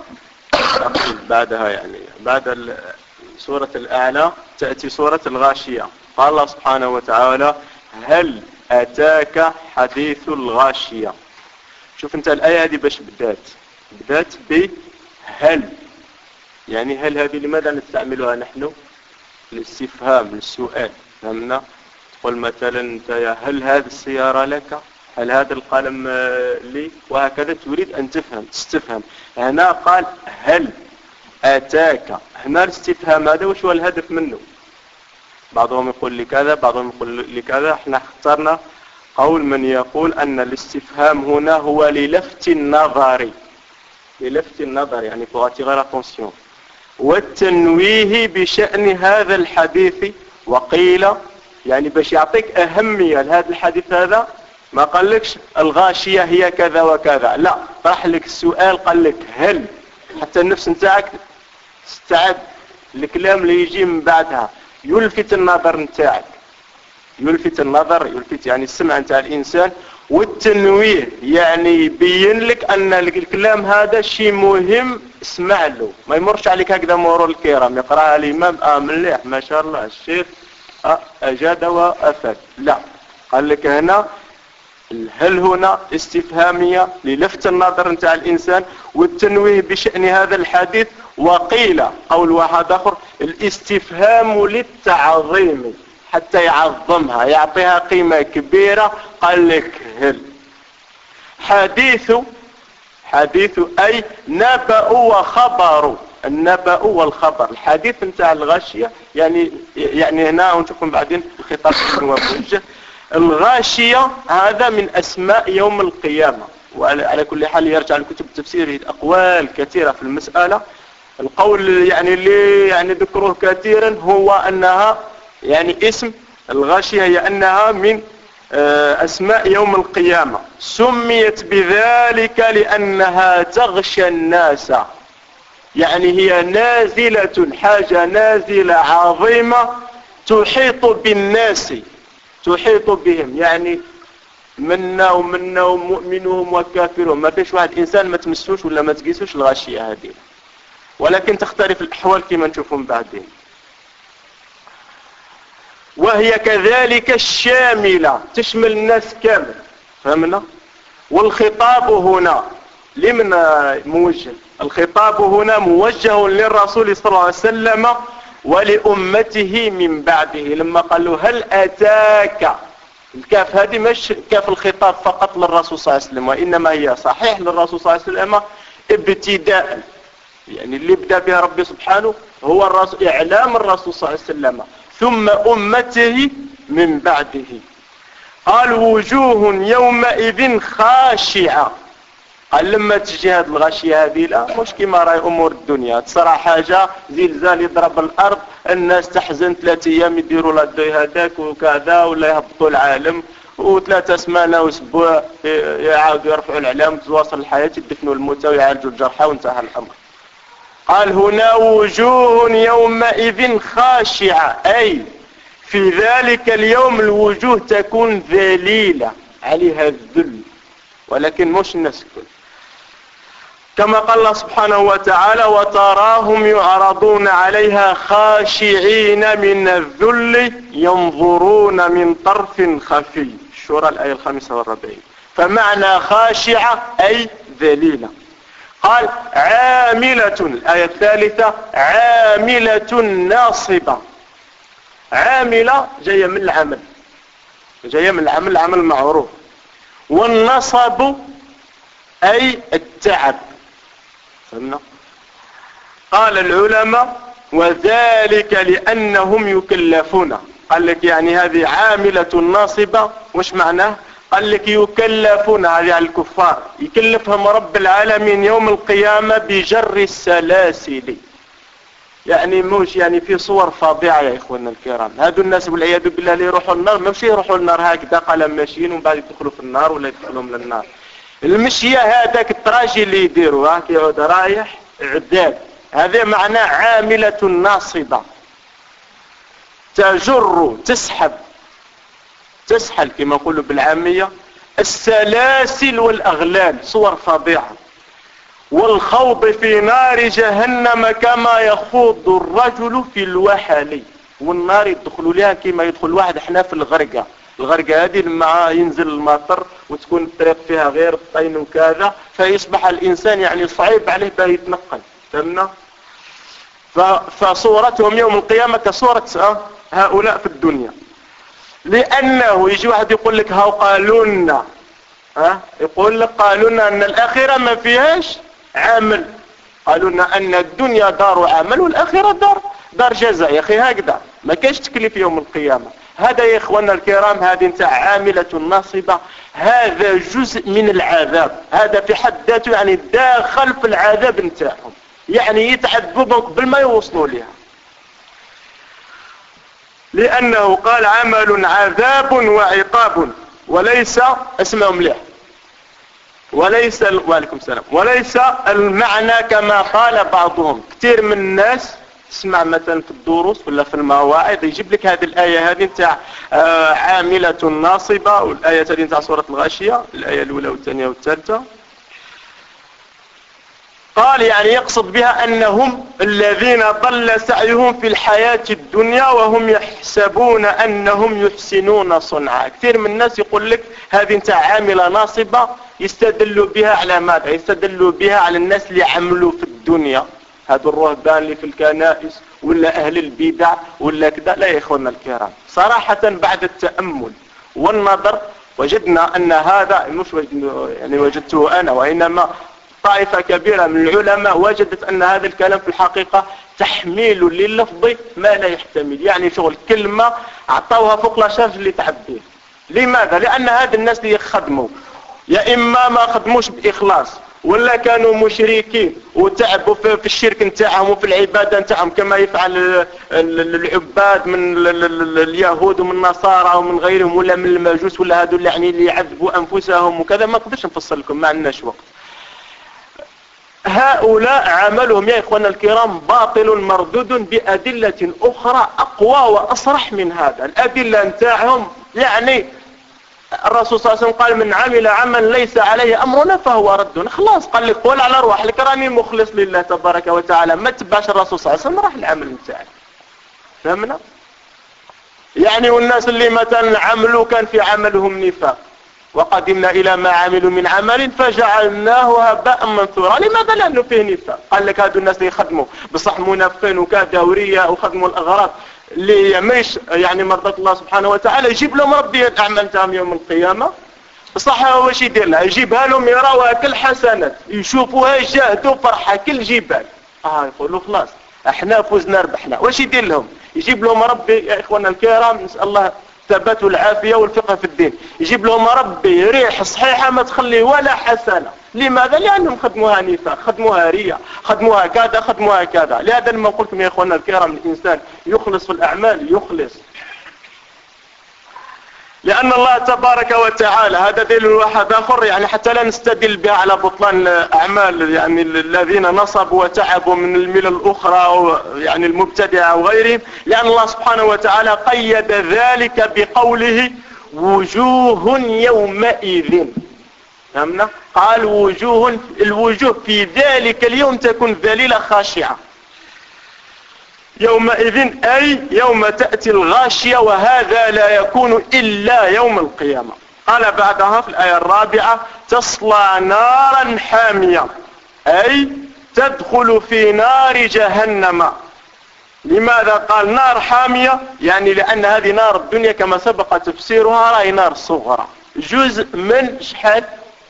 بعدها يعني بعد سورة الأعلى تأتي سورة الغاشية. قال الله سبحانه وتعالى هل أتاك حديث الغاشية. شوف انت الآية هذه باش بدات بدات بهل، يعني هل هذه لماذا نستعملها نحن؟ الاستفهام للسؤال. فهمنا؟ تقول مثلا انت يا هل هذه السيارة لك، هل هذا القلم لي، وهكذا تريد أن تفهم تستفهم. هنا قال هل أتاك، هنا الاستفهام هذا وش هو الهدف منه؟ بعضهم يقول لي كذا، بعضهم يقول لي كذا. احنا اخترنا قول من يقول أن الاستفهام هنا هو للفت النظر، للفت النظر يعني pour attirer l'attention، والتنويه بشأن هذا الحديث. وقيل يعني باش يعطيك أهمية لهذا الحديث هذا، ما قال لكش الغاشية هي كذا وكذا، لا، طرح لك السؤال قال لك هل، حتى النفس نتاعك تستعد الكلام اللي يجي من بعدها يلفت النظر نتاعك، يلفت النظر، يلفت يعني السمع نتاع الإنسان. والتنويه يعني يبين لك أن الكلام هذا شيء مهم، اسمع له، ما يمرش عليك هكذا مرور الكرام يقرأها الإمام آه مليح ما شاء الله الشيخ آه أجاد وأفاد، لا، قال لك هنا هل هنا استفهامية للفت النظر نتاع الإنسان والتنويه بشأن هذا الحديث. وقيل قول واحد آخر الاستفهام للتعظيم، حتى يعظمها يعطيها قيمة كبيرة. قال لك هل حديث، حديث أي نبأ وخبر، النبأ والخبر. الحديث نتاع الغاشية يعني يعني هنا نشوفكم بعدين الخطاب الموجه. الغاشية هذا من أسماء يوم القيامة، وعلى كل حال يرجع لكتب التفسير أقوال كثيرة في المسألة. القول يعني اللي يعني ذكروه كثيرا هو أنها يعني اسم الغاشية هي أنها من أسماء يوم القيامة، سميت بذلك لأنها تغشى الناس، يعني هي نازلة، حاجة نازلة عظيمة تحيط بالناس، تحيط بهم، يعني منا ومنا ومؤمنهم وكافرهم، ما فيش واحد إنسان ما تمسوش ولا ما تقيسوش الغاشية هذه، ولكن تختلف الأحوال كما نشوفهم بعدين. وهي كذلك الشاملة، تشمل الناس كامل، فهمنا؟ والخطاب هنا لمن موجه؟ الخطاب هنا موجه للرسول صلى الله عليه وسلم ولأمته من بعده، لما قالوا هل أتاك، الكاف هذه مش كاف الخطاب فقط للرسول صلى الله عليه وسلم، وإنما هي صحيح للرسول صلى الله عليه وسلم ابتداء، يعني اللي بدأ بها ربي سبحانه هو الرسول، إعلام الرسول صلى الله عليه وسلم، ثم أمته من بعده. قال وجوه يومئذ خاشعة، قال لما تجي هذه الغاشية هذه لا مش كما راي أمور الدنيا، تصرى حاجة زلزال يضرب الأرض، الناس تحزن ثلاثة أيام يديروا لا الدوي هذاك وكذا، ولا يهبطوا العالم، وثلاثة سمانة واسبوع يعاودوا يرفعوا الإعلام، تواصل الحياة، يدفنوا الموتى ويعالجوا الجرحى وانتهى الأمر. قال هنا وجوه يومئذ خاشعة، أي في ذلك اليوم الوجوه تكون ذليلة عليها الذل، ولكن مش الناس الكل، كما قال الله سبحانه وتعالى وتراهم يعرضون عليها خاشعين من الذل ينظرون من طرف خفي. الشورى الآية الخامسة والربعين. فمعنى خاشعة أي ذليلة. قال عاملة، الآية الثالثة عاملة ناصبة. عاملة جاية من العمل، جاية من العمل، العمل معروف. والنصب أي التعب، فهمنا؟ قال العلماء وذلك لأنهم يكلفون. قال لك يعني هذه عاملة ناصبة، وش معناه؟ قال لك يكلفون، هذه على الكفار، يكلفهم رب العالمين يوم القيامة بجر السلاسل، يعني موش يعني في صور فظيعة يا إخواننا الكرام. هذو الناس والعياذ بالله اللي يروحوا النار، مش يروحوا النار هكذا قلم ماشيين ومن بعد يدخلوا في النار ولا يدخلهم للنار. المشية هذاك التراجي اللي يديروها كيعود رايح عداد، هذا معناه عاملة ناصبة، تجر تسحب، تسحل كما نقولوا بالعامية السلاسل والأغلال، صور فظيعة. والخوض في نار جهنم كما يخوض الرجل في الوحل. والنار يدخلوا لها كما يدخل واحد احنا في الغرقة. الغرقة هذه لما ينزل المطر وتكون الطريق فيها غير طين وكذا فيصبح الإنسان يعني صعيب عليه باه يتنقل. فهمنا؟ فصورتهم يوم القيامة كصورة هؤلاء في الدنيا. لأنه يجي واحد يقول لك هاو قالوا لنا، ها يقول لك قالوا لنا أن الآخرة ما فيهاش عمل، قالوا لنا أن الدنيا دار عمل والآخرة دار دار جزاء. يا أخي هكذا ما كاش تكليف يوم القيامة. هذا يا إخواننا الكرام هذه نتاع عاملة ناصبة، هذا جزء من العذاب، هذا في حد ذاته يعني داخل في العذاب نتاعهم، يعني يتعذبوا قبل ما يوصلوا لها. لأنه قال عمل عذاب وعقاب وليس اسمه مليح وليس ال... وعليكم السلام وليس المعنى كما قال بعضهم. كثير من الناس تسمع مثلا في الدروس ولا في المواعظ يجيب لك هذه الآية هذه نتاع آه عاملة ناصبة، والآية هذه نتاع سورة الغاشية الآية الأولى والثانية والثالثة. قال يعني يقصد بها أنهم الذين ضل سعيهم في الحياة الدنيا وهم يحسبون أنهم يحسنون صنعا. كثير من الناس يقول لك هذه انت عاملة ناصبة، يستدلوا بها على ماذا؟ يستدلوا بها على الناس اللي عملوا في الدنيا، هذا الرهبان اللي في الكنائس ولا أهل البدع ولا كذا. لا يا إخواننا الكرام، صراحة بعد التأمل والنظر وجدنا أن هذا مش يعني وجدته أنا وإنما طائفة كبيرة من العلماء وجدت أن هذا الكلام في الحقيقة تحميل لللفظ ما لا يحتمل، يعني شغل كلمة أعطوها فوق لا شرج اللي تعبيه. لماذا؟ لأن هذا الناس اللي يخدموا يا إما ما خدموش بإخلاص ولا كانوا مشركين وتعبوا في الشرك نتاعهم وفي العبادة نتاعهم كما يفعل العباد من اليهود ومن النصارى ومن غيرهم ولا من المجوس ولا هذول يعني اللي يعذبوا أنفسهم وكذا. ما قدرش نفصل لكم ما عندناش وقت. هؤلاء عملهم يا إخوانا الكرام باطل مردود بأدلة أخرى أقوى وأصرح من هذا. الأدلة نتاعهم يعني الرسول صلى الله عليه وسلم قال من عمل عمل ليس عليه أمرنا فهو رد. خلاص قال لك قول على روح لك راني مخلص لله تبارك وتعالى، ما تبعش الرسول صلى الله عليه وسلم راح العمل نتاعك. فهمنا؟ يعني والناس اللي مثلا عملوا كان في عملهم نفاق وقدمنا إلى ما عملوا من عمل فجعلناه هباء منثورا. لماذا؟ لأنه فيه نفاق. قال لك هذو الناس اللي يخدموا بصح منافقين وكذا ورياء وخدموا الأغراض اللي مش يعني مرضات الله سبحانه وتعالى، يجيب لهم ربي الأعمال تاعهم يوم القيامة. بصح واش يدير لها؟ يجيبها لهم يراوها كل حسنات يشوفوها يجاهدوا فرحة كل جبال. اه يقولوا خلاص احنا فزنا ربحنا. واش يدير لهم؟ يجيب لهم ربي يا إخوانا الكرام نسأل الله الثبات والعافية والفقه في الدين، يجيب لهم ربي ريح صحيحة ما تخلي ولا حسنة. لماذا؟ لأنهم خدموها نفاق، خدموها رياء، خدموها كذا، خدموها كذا. لهذا لما قلت لكم يا إخوانا الكرام الإنسان يخلص في الأعمال يخلص، لأن الله تبارك وتعالى هذا دليل واحد آخر يعني حتى لا نستدل بها على بطلان أعمال يعني الذين نصبوا وتعبوا من الملل الأخرى أو يعني المبتدعة وغيرهم، لأن الله سبحانه وتعالى قيد ذلك بقوله وجوه يومئذ. فهمنا؟ قال وجوه، الوجوه في ذلك اليوم تكون ذليلة خاشعة. يومئذ أي يوم تأتي الغاشية، وهذا لا يكون إلا يوم القيامة. قال بعدها في الآية الرابعة تصلى نارا حامية أي تدخل في نار جهنم. لماذا قال نار حامية؟ يعني لأن هذه نار الدنيا كما سبق تفسيرها راهي نار صغرى، جزء من شحال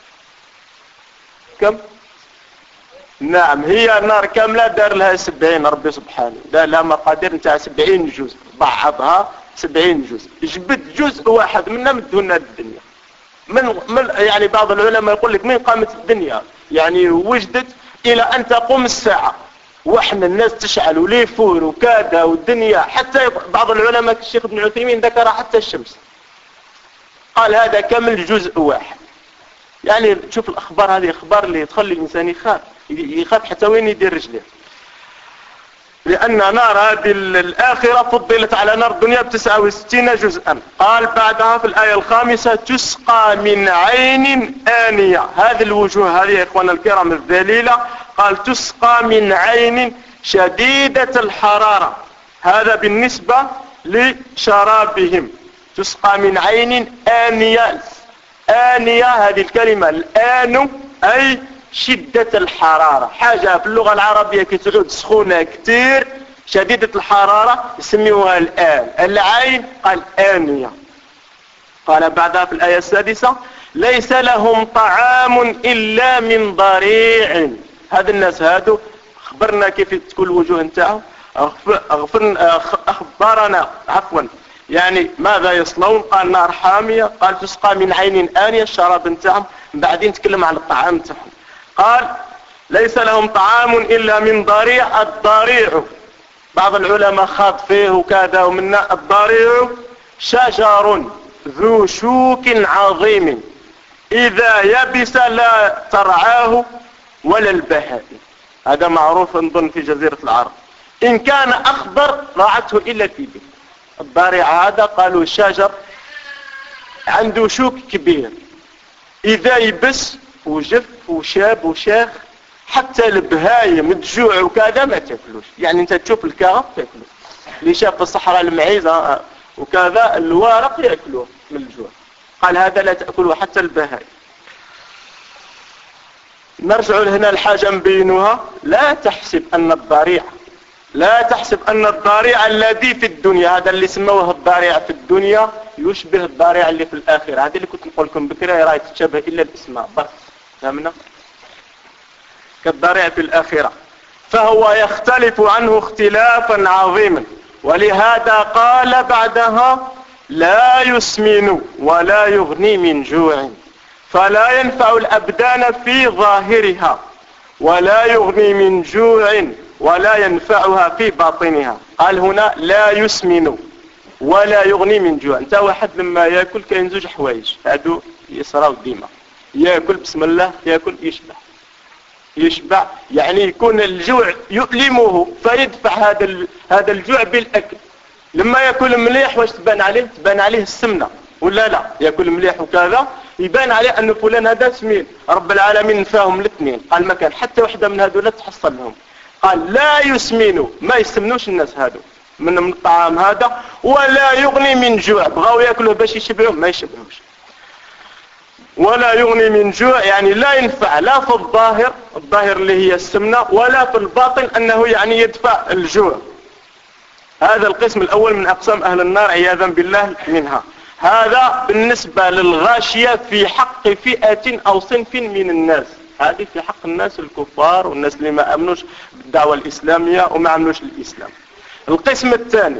كم؟ نعم هي نار كاملة دار لها سبعين، ربي سبحانه دار لها مقادير نتاع سبعين جزء، بعضها سبعين جزء، جبت جزء واحد منها مدهنا الدنيا. من, من يعني بعض العلماء يقول لك من قامت الدنيا يعني وجدت إلى أن تقوم الساعة وإحنا الناس تشعل وليفور وكذا والدنيا، حتى بعض العلماء الشيخ ابن عثيمين ذكر حتى الشمس قال هذا كامل جزء واحد. يعني تشوف الأخبار هذه أخبار اللي تخلي الإنسان يخاف يخاف حتى وين يدير رجله. لأن نار هذه الآخرة فضلت على نار الدنيا بتسعة وستين جزءا. قال بعدها في الآية الخامسة تسقى من عين آنية. هذه الوجوه هذه يا إخوانا الكرام الذليلة قال تسقى من عين شديدة الحرارة. هذا بالنسبة لشرابهم. تسقى من عين آنية. آنية هذه الكلمة الآن أي شدة الحرارة. حاجة في اللغة العربية كي تعود سخونة كتير شديدة الحرارة يسميوها الآن. العين قال آنية. قال بعدها في الآية السادسة ليس لهم طعام إلا من ضريع. هذا الناس هادو أخبرنا كيف تكون الوجوه نتاعهم. أخبرنا عفوا يعني ماذا يصلون. قال نار حامية. قال تسقى من عين آنية الشراب نتاعهم. بعدين نتكلم عن الطعام نتاعهم. قال ليس لهم طعام إلا من ضريع. الضريع بعض العلماء خاض فيه وكذا ومنا. الضريع شجر ذو شوك عظيم إذا يبس لا ترعاه ولا البهائم. هذا معروف نظن في جزيرة العرب. إن كان أخضر رعته إلا الإبل. الضريع هذا قالوا شجر عنده شوك كبير إذا يبس وجف وشاب وشاخ حتى البهايم تجوع وكذا ما تاكلوش. يعني انت تشوف الكرف تاكلوش. اللي شاف في الصحراء المعيزة وكذا الوارق ياكلوه من الجوع. قال هذا لا تأكله حتى البهايم. نرجع لهنا الحاجة نبينها. لا تحسب أن الضريع لا تحسب أن الضريع الذي في الدنيا هذا اللي سموه الضريع في الدنيا يشبه الضريع اللي في الآخرة. هذه اللي كنت نقول لكم بكرة راهي تشبه إلا الاسماء بس. فهمنا؟ كالضريع في الآخرة. فهو يختلف عنه اختلافا عظيما. ولهذا قال بعدها لا يسمن ولا يغني من جوع فلا ينفع الأبدان في ظاهرها ولا يغني من جوع ولا ينفعها في باطنها. قال هنا لا يسمن ولا يغني من جوع. انت واحد لما يأكل كاين زوج حوايج هادو يصراو ديما. يأكل بسم الله يأكل يشبع يشبع يعني يكون الجوع يؤلمه فيدفع هذا هذا الجوع بالأكل. لما يأكل مليح واش تبان عليه؟ تبان عليه السمنة ولا لا؟ يأكل مليح وكذا يبان عليه أن فلان هذا سمين. رب العالمين نفاهم الاثنين. قال ما كان حتى واحدة من هذول تحصل لهم. قال لا يسمنوا ما يسمنوش الناس هذو من من الطعام هذا ولا يغني من جوع. بغاو يأكلوا باش يشبعهم ما يشبعوش. ولا يغني من جوع يعني لا ينفع لا في الظاهر الظاهر اللي هي السمنة ولا في الباطن أنه يعني يدفع الجوع. هذا القسم الأول من أقسام أهل النار عياذا بالله منها. هذا بالنسبة للغاشية في حق فئة أو صنف من الناس. هذه في حق الناس الكفار والناس اللي ما أمنوش بالدعوة الإسلامية وما أمنوش الإسلام. القسم الثاني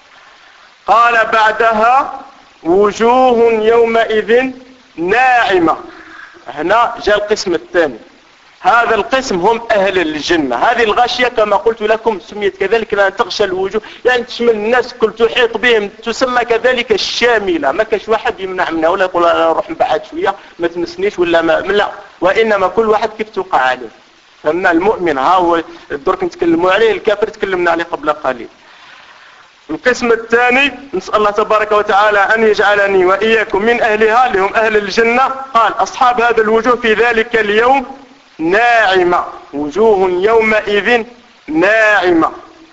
قال بعدها وجوه يومئذ ناعمة. هنا جاء القسم الثاني. هذا القسم هم أهل الجنة. هذه الغاشية كما قلت لكم سميت كذلك لأن تغشى الوجوه يعني تشمل الناس كل تحيط بهم. تسمى كذلك الشاملة. ما كاش واحد يمنع منها ولا يقول أنا أروح نبعد شوية ما تمسنيش ولا ما لا. وإنما كل واحد كيف توقع عليه. فما المؤمن ها هو الدرك نتكلموا عليه. الكافر تكلمنا عليه قبل قليل. القسم الثاني نسأل الله تبارك وتعالى أن يجعلني وإياكم من أهلها لهم أهل الجنة. قال أصحاب هذا الوجوه في ذلك اليوم ناعمة. وجوه يومئذ ناعمة.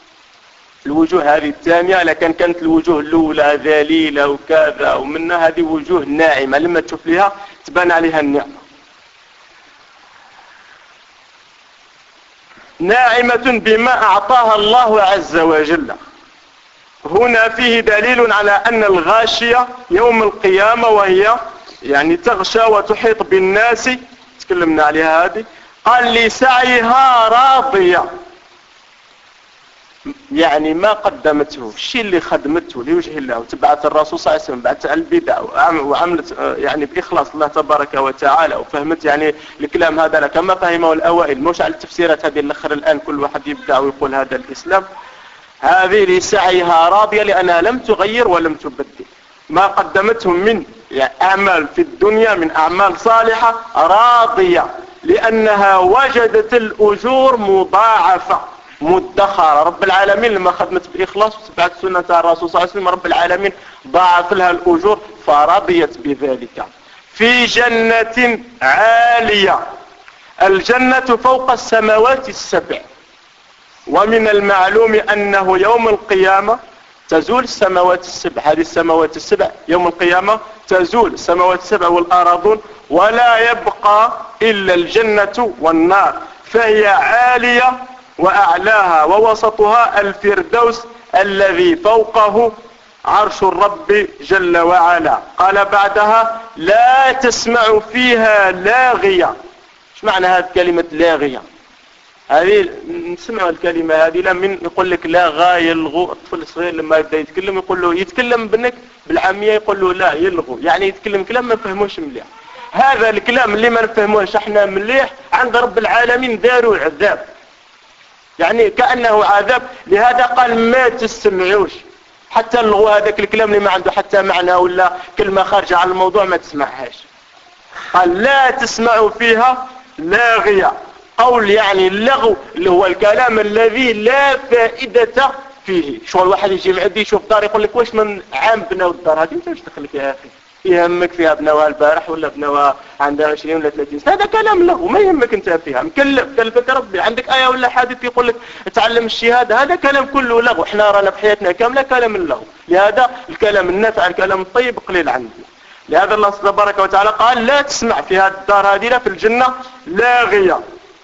الوجوه هذه الثانية لكن كانت الوجوه الأولى ذليلة وكذا ومنها هذه وجوه ناعمة لما تشوف لها تبان عليها النعمة. ناعمة بما أعطاها الله عز وجل. هنا فيه دليل على أن الغاشية يوم القيامة وهي يعني تغشى وتحيط بالناس تكلمنا عليها هذه. قال لسعيها راضية يعني ما قدمته الشيء اللي خدمته لوجه الله وتبعت الرسول صلى الله عليه وسلم بعت البدع وعملت يعني بإخلاص الله تبارك وتعالى وفهمت يعني الكلام هذا كما فهمه الأوائل مش على التفسيرات هذه الأخر الآن كل واحد يبدع ويقول هذا الإسلام. هذه لسعيها راضية لأنها لم تغير ولم تبدل ما قدمته من يعني أعمال في الدنيا من أعمال صالحة راضية لأنها وجدت الأجور مضاعفة. مدخرة. رب العالمين لما خدمت بإخلاص وتبعت سنة الرسول صلى الله عليه وسلم رب العالمين ضاعف لها الأجور فرضيت بذلك. في جنة عالية، الجنة فوق السماوات السبع، ومن المعلوم أنه يوم القيامة تزول السماوات السبع، هذه السماوات السبع يوم القيامة تزول السماوات السبع والأراضون، ولا يبقى إلا الجنة والنار، فهي عالية وأعلاها ووسطها الفردوس الذي فوقه عرش الرب جل وعلا. قال بعدها لا تسمع فيها لاغية. ايش معنى هذه كلمة لاغية؟ هذه نسمع الكلمة هذه لمن يقول لك لا غا يلغو. الطفل الصغير لما يبدأ يتكلم يقول له يتكلم بنك بالعامية يقول له لا يلغو، يعني يتكلم كلام ما نفهموش مليح. هذا الكلام اللي ما نفهموش احنا مليح عند رب العالمين داروا عذاب، يعني كأنه عذاب. لهذا قال ما تسمعوش حتى اللغو، هذاك الكلام اللي ما عنده حتى معنى ولا كلمة خارجة عن الموضوع ما تسمعهاش. قال لا تسمعوا فيها لاغية، قول يعني اللغو اللي هو الكلام الذي لا فائدة فيه. شو الواحد يجي معدي يشوف دار يقول لك واش من عام بناو الدار هذه، انت واش دخلك يا اخي؟ يهمك فيها بناوها البارح ولا بناوها عندها عشرين ولا ثلاثين سنة، هذا كلام لغو ما يهمك انت فيها. مكلف كلفك ربي، عندك آية ولا حديث يقول لك تعلم الشهادة، هذا كلام كله لغو. احنا رانا في حياتنا كاملة كلام اللغو. لهذا الكلام النافع الكلام الطيب قليل عندنا. لهذا الله تبارك وتعالى قال لا تسمع في هذه الدار هذه لا في الجنة لاغية،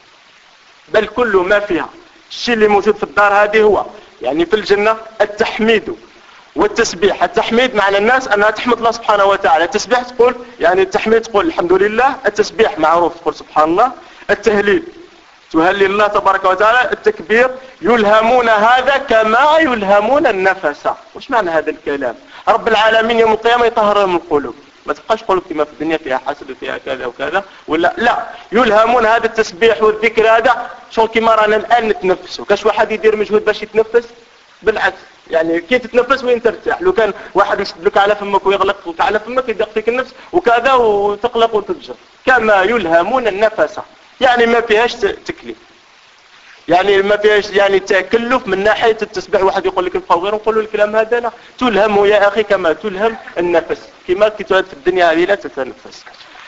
بل كل ما فيها. الشيء اللي موجود في الدار هذه هو يعني في الجنة التحميد والتسبيح. التحميد معنى الناس أنها تحمد الله سبحانه وتعالى، التسبيح تقول يعني التحميد تقول الحمد لله، التسبيح معروف تقول سبحان الله، التهليل تهلل الله تبارك وتعالى، التكبير يلهمون هذا كما يلهمون النفس. وش معنى هذا الكلام؟ رب العالمين يوم القيامة يطهرهم القلوب، ما تبقاش قلوب كما في الدنيا فيها حسد وفيها كذا وكذا ولا لا، يلهمون هذا التسبيح والذكر هذا شغل كما رانا الآن نتنفسوا. كاش واحد يدير مجهود باش يتنفس؟ بالعكس، يعني كي تتنفس وين ترتاح. لو كان واحد يشد لك على فمك ويغلق لك على فمك يدق فيك النفس وكذا وتقلق وتتجر. كما يلهمون النفس، يعني ما فيهاش تكليف، يعني ما فيهاش يعني تكلف من ناحية التسبيح. واحد يقول لك نبقاو غير نقولوا الكلام هذا، لا، تلهمه يا أخي كما تلهم النفس، كما كي تعد في الدنيا هذه لا تتنفس.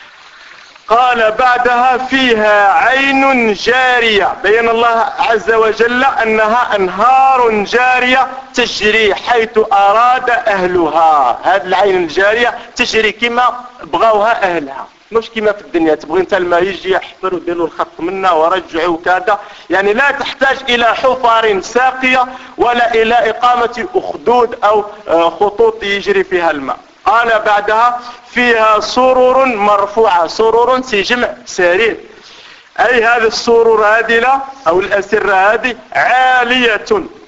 قال بعدها فيها عين جارية، بين الله عز وجل أنها أنهار جارية تجري حيث أراد أهلها. هذه العين الجارية تجري كما بغاوها أهلها، مش كما في الدنيا تبغي انت الماء يجي يحفر وديروا الخط منا ورجعوا وكذا، يعني لا تحتاج إلى حفر ساقية ولا إلى إقامة أخدود أو خطوط يجري فيها الماء. قال بعدها فيها سرر مرفوعة، سرر سي جمع سرير، أي هذه السرر هذه أو الأسرة هذه عالية.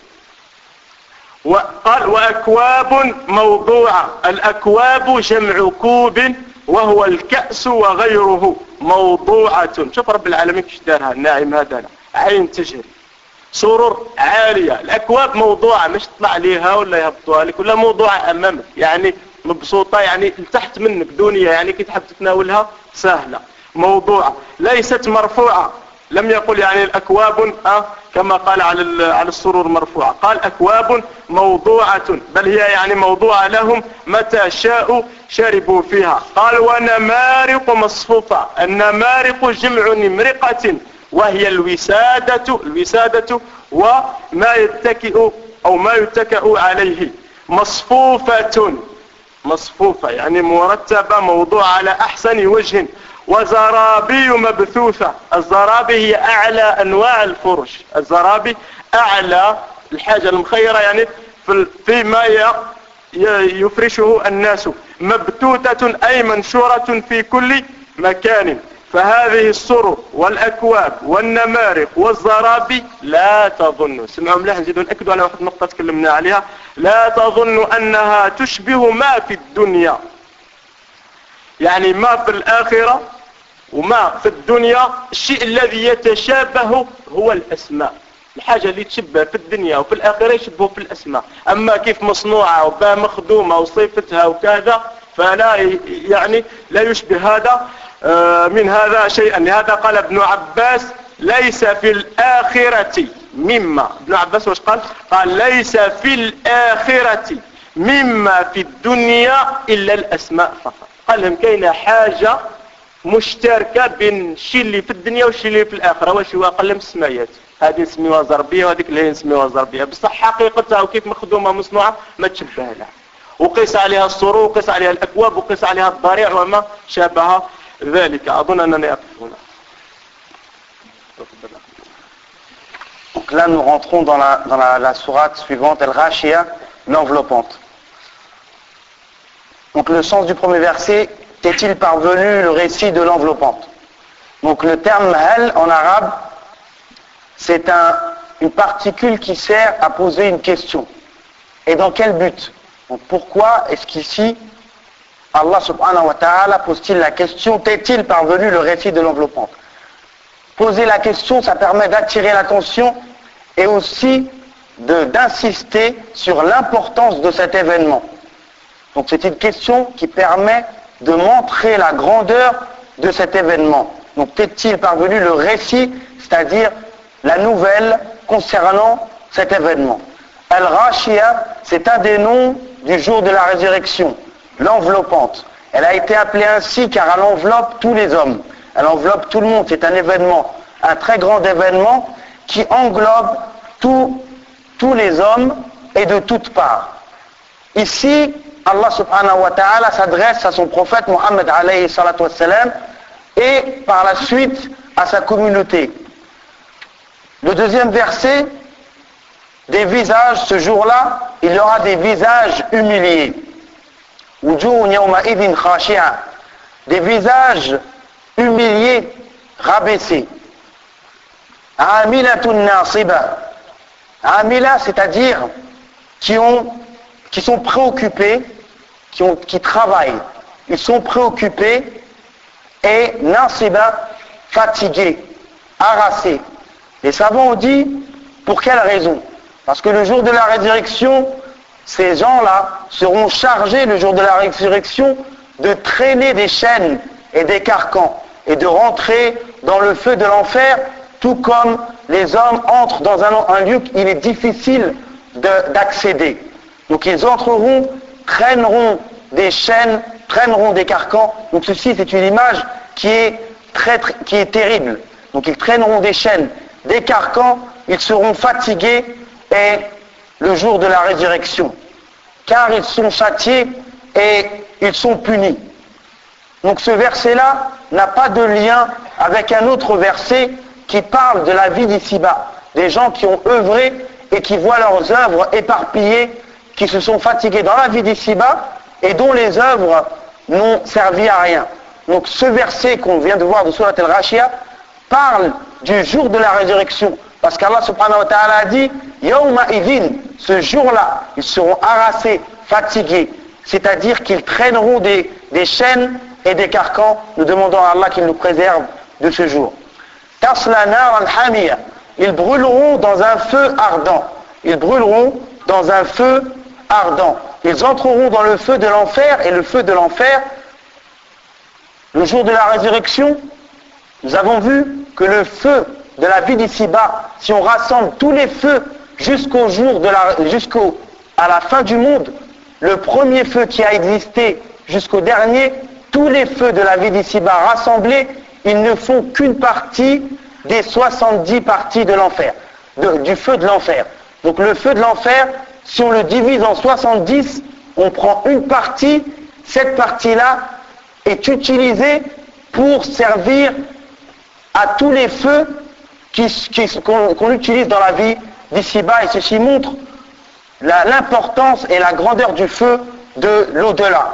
وقال وأكواب موضوعة، الأكواب جمع كوب وهو الكأس وغيره، موضوعة. شوف رب العالمين كيش دارها الناعم هذا، عين تجري، سرر عالية، الأكواب موضوعة مش تطلع ليها ولا يهبطوها لك ولا موضوعة أمامك، يعني مبسوطة يعني تحت منك دنيا، يعني كي تحب تتناولها سهلة. موضوعة ليست مرفوعة، لم يقل يعني الأكواب أه كما قال على على السرور مرفوعة، قال أكواب موضوعة، بل هي يعني موضوعة لهم متى شاءوا شربوا فيها. قال ونمارق مصفوفة، النمارق جمع نمرقة وهي الوسادة، الوسادة وما يتكئ أو ما يتكئ عليه. مصفوفة، مصفوفة يعني مرتبة موضوعة على أحسن وجه. وزرابي مبثوثة، الزرابي هي أعلى أنواع الفرش، الزرابي أعلى الحاجة المخيرة يعني فيما يفرشه الناس. مبثوثة أي منشورة في كل مكان. فهذه السرر والأكواب والنمارق والزرابي لا تظن، سمعوا مليح نزيد نأكدوا على واحد نقطة تكلمنا عليها، لا تظن أنها تشبه ما في الدنيا، يعني ما في الآخرة وما في الدنيا. الشيء الذي يتشابه هو الأسماء، الحاجة اللي تشبه في الدنيا وفي الآخرة يشبه في الأسماء، أما كيف مصنوعة وبها مخدومة وصيفتها وكذا فلا يعني لا يشبه هذا من هذا شيئا. لهذا قال ابن عباس ليس في الآخرة مما ابن عباس واش قال قال ليس في الآخرة مما في الدنيا إلا الأسماء فقط. قال لهم كاينه حاجة مشتركة بين الشيء اللي في الدنيا والشيء اللي في الآخرة. واش هو؟ قال لهم السمايات، هذه نسميوها زربية وهذيك اللي نسميوها زربية، بصح حقيقتها وكيف مخدومة مصنوعة ما تشبه لها. وقيس عليها الصرو وقيس عليها الأكواب وقيس عليها الضريع وما شابه ذلك. أظن أنني أقف هنا. Donc là nous rentrons dans la, dans la, la sourate suivante, Al-Ghashiyah, l'enveloppante. Donc le sens du premier verset, t'est-il parvenu le récit de l'enveloppante? Donc le terme hal en arabe, c'est un, une particule qui sert à poser une question. Et dans quel but? Donc pourquoi est-ce qu'ici Allah subhanahu wa ta'ala pose-t-il la question, t'est-il parvenu le récit de l'enveloppante? Poser la question, ça permet d'attirer l'attention et aussi de, d'insister sur l'importance de cet événement. Donc c'est une question qui permet de montrer la grandeur de cet événement. Donc t'est-il parvenu le récit, c'est-à-dire la nouvelle concernant cet événement. Al-Ghashiyah, c'est un des noms du jour de la résurrection, l'enveloppante. Elle a été appelée ainsi car elle enveloppe tous les hommes. Elle enveloppe tout le monde. C'est un événement, un très grand événement qui englobe tout, tous les hommes et de toutes parts. Ici, Allah subhanahu wa ta'ala s'adresse à son prophète Mohammed alayhi salatu wassalam et par la suite à sa communauté. Le deuxième verset, des visages, ce jour-là, il y aura des visages humiliés. Wujuhun yawma idhin khashi'a. Des visages humiliés, rabaissés. Amilatun nasiba. Amila, c'est-à-dire qui, ont, qui sont préoccupés, qui, ont, qui travaillent. Ils sont préoccupés et nasiba, fatigués, harassés. Les savants ont dit, pour quelle raison? Parce que le jour de la résurrection, ces gens-là seront chargés, le jour de la résurrection, de traîner des chaînes et des carcans et de rentrer dans le feu de l'enfer, tout comme les hommes entrent dans un, un lieu qu'il est difficile de, d'accéder. Donc ils entreront, traîneront des chaînes, traîneront des carcans. Donc ceci, c'est une image qui est, très, très, qui est terrible. Donc ils traîneront des chaînes, des carcans, ils seront fatigués et le jour de la résurrection, car ils sont châtiés et ils sont punis. Donc ce verset-là n'a pas de lien avec un autre verset qui parle de la vie d'ici-bas, des gens qui ont œuvré et qui voient leurs œuvres éparpillées, qui se sont fatigués dans la vie d'ici-bas et dont les œuvres n'ont servi à rien. Donc ce verset qu'on vient de voir de Surat Al-Ghashiyah parle du jour de la résurrection, parce qu'Allah subhanahu wa ta'ala a dit Yawma idhin, ce jour-là, ils seront harassés, fatigués, c'est-à-dire qu'ils traîneront des, des chaînes et des carcans. Nous demandons à Allah qu'il nous préserve de ce jour. Tasla naran hamiya, ils brûleront dans un feu ardent. Ils brûleront dans un feu ardent. Ils entreront dans le feu de l'enfer, et le feu de l'enfer, le jour de la résurrection, nous avons vu que le feu de la vie d'ici-bas, si on rassemble tous les feux jusqu'au jour de la, jusqu'au, à la fin du monde, le premier feu qui a existé jusqu'au dernier, tous les feux de la vie d'ici-bas rassemblés, ils ne font qu'une partie des soixante-dix parties de l'enfer, de, du feu de l'enfer. Donc le feu de l'enfer, si on le divise en soixante-dix, on prend une partie, cette partie-là est utilisée pour servir à tous les feux qui, qui, qu'on, qu'on utilise dans la vie d'ici-bas, et ceci montre la, l'importance et la grandeur du feu de l'au-delà.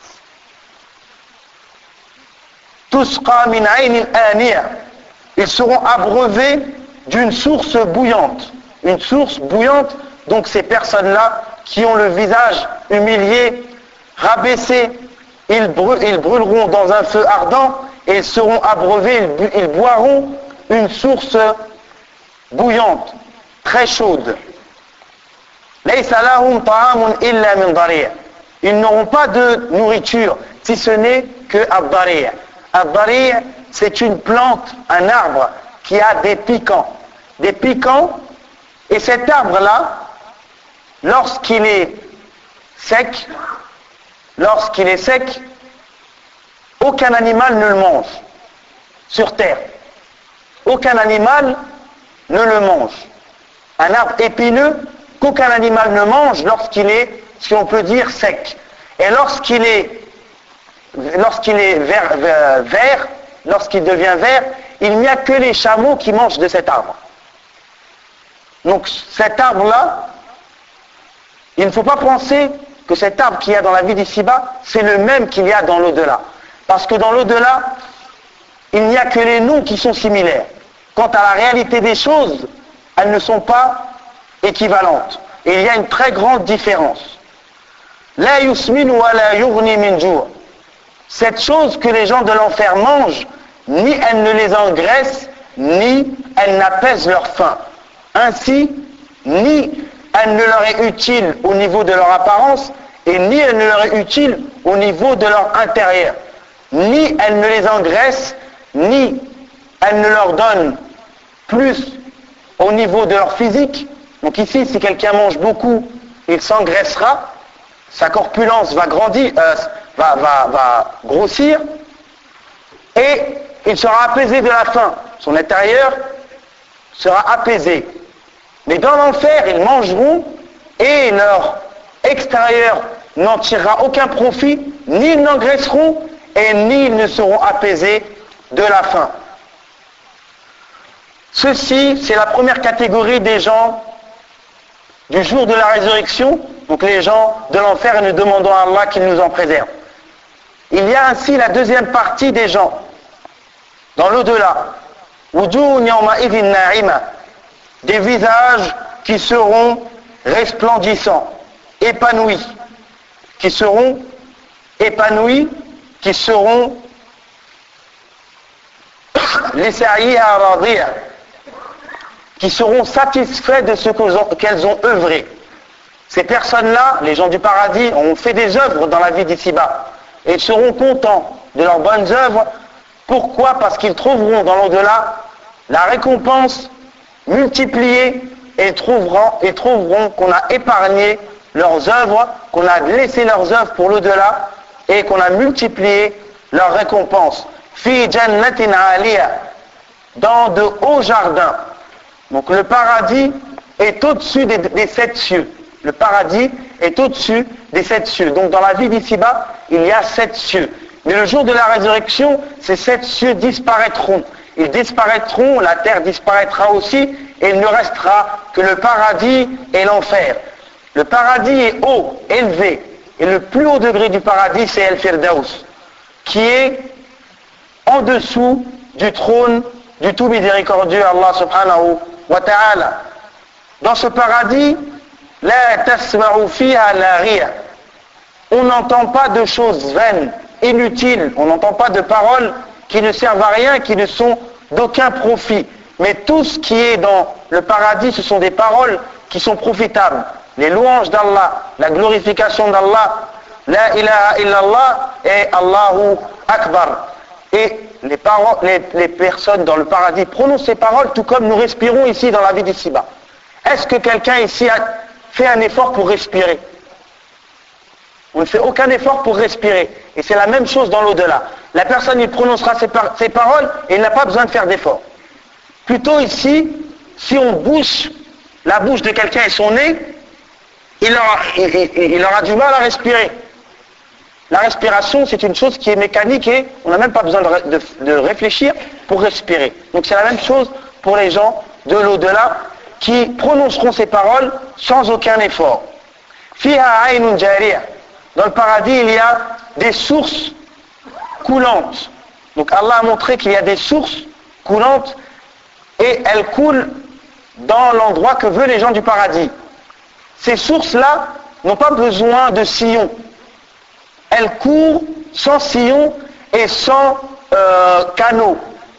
Tusqa min aynin aniya, ils seront abreuvés d'une source bouillante, une source bouillante. Donc ces personnes-là qui ont le visage humilié, rabaissé, ils, brû- ils brûleront dans un feu ardent et ils seront abreuvés, ils, bu- ils boiront une source bouillante, très chaude. Laysa lahum ta'amun illa min dari'. Ils n'auront pas de nourriture si ce n'est que ad-dari'. Ad-dari', c'est une plante, un arbre qui a des piquants. Des piquants, Et cet arbre-là, lorsqu'il est sec, lorsqu'il est sec, aucun animal ne le mange sur terre. Aucun animal ne le mange. Un arbre épineux qu'aucun animal ne mange lorsqu'il est, si on peut dire, sec. Et lorsqu'il est, lorsqu'il est vert, vert lorsqu'il devient vert, il n'y a que les chameaux qui mangent de cet arbre. Donc cet arbre-là, il ne faut pas penser que cet arbre qu'il y a dans la vie d'ici-bas, c'est le même qu'il y a dans l'au-delà. Parce que dans l'au-delà, il n'y a que les noms qui sont similaires. Quant à la réalité des choses, elles ne sont pas équivalentes. Et il y a une très grande différence. La yusmin wa la yughni min ju'. Cette chose que les gens de l'enfer mangent, ni elle ne les engraisse, ni elle n'apaise leur faim. Ainsi, ni elle ne leur est utile au niveau de leur apparence, et ni elle ne leur est utile au niveau de leur intérieur. Ni elle ne les engraisse, ni elle ne leur donne plus au niveau de leur physique. Donc ici, si quelqu'un mange beaucoup, il s'engraissera, sa corpulence va grandir, euh, va, va, va grossir, et il sera apaisé de la faim. Son intérieur sera apaisé. Mais dans l'enfer, ils mangeront et leur extérieur n'en tirera aucun profit, ni ils n'engraisseront et ni ils ne seront apaisés de la faim. Ceci, c'est la première catégorie des gens du jour de la résurrection, donc les gens de l'enfer, et nous demandons à Allah qu'il nous en préserve. Il y a ainsi la deuxième partie des gens dans l'au-delà. Wujuhun yawma'idhin na'ima, des visages qui seront resplendissants, épanouis, qui seront épanouis, qui seront lisa'yiha radiya, qui seront satisfaits de ce qu'elles ont œuvré. Ces personnes-là, les gens du paradis, ont fait des œuvres dans la vie d'ici-bas. Et ils seront contents de leurs bonnes œuvres. Pourquoi ? Parce qu'ils trouveront dans l'au-delà la récompense multipliée et trouveront, et trouveront qu'on a épargné leurs œuvres, qu'on a laissé leurs œuvres pour l'au-delà et qu'on a multiplié leurs récompenses. Fi jannatin 'aliya, dans de hauts jardins. Donc le paradis est au-dessus des, des sept cieux. Le paradis est au-dessus des sept cieux. Donc dans la vie d'ici-bas, il y a sept cieux. Mais le jour de la résurrection, ces sept cieux disparaîtront. Ils disparaîtront, la terre disparaîtra aussi, et il ne restera que le paradis et l'enfer. Le paradis est haut, élevé, et le plus haut degré du paradis, c'est El Firdaus, qui est en dessous du trône du tout miséricordieux Allah subhanahu wa ta'ala. Dans ce paradis, la tasma'u fiha laghiya, on n'entend pas de choses vaines, inutiles, on n'entend pas de paroles qui ne servent à rien, qui ne sont d'aucun profit. Mais tout ce qui est dans le paradis, ce sont des paroles qui sont profitables. Les louanges d'Allah, la glorification d'Allah, la ilaha illallah et Allahu Akbar. Et les, paroles, les, les personnes dans le paradis prononcent ces paroles tout comme nous respirons ici dans la vie d'ici-bas. Est-ce que quelqu'un ici a fait un effort pour respirer ? On ne fait aucun effort pour respirer. Et c'est la même chose dans l'au-delà. La personne, il prononcera ses, par- ses paroles et il n'a pas besoin de faire d'effort. Plutôt ici, si on bouche la bouche de quelqu'un et son nez, il aura, il, il, il aura du mal à respirer. La respiration, c'est une chose qui est mécanique et on n'a même pas besoin de, de, de réfléchir pour respirer. Donc c'est la même chose pour les gens de l'au-delà qui prononceront ces paroles sans aucun effort. Fiha aynun jariya. Dans le paradis, il y a des sources coulantes. Donc Allah a montré qu'il y a des sources coulantes et elles coulent dans l'endroit que veulent les gens du paradis. Ces sources-là n'ont pas besoin de sillon. Elles courent sans sillon et sans euh, canaux.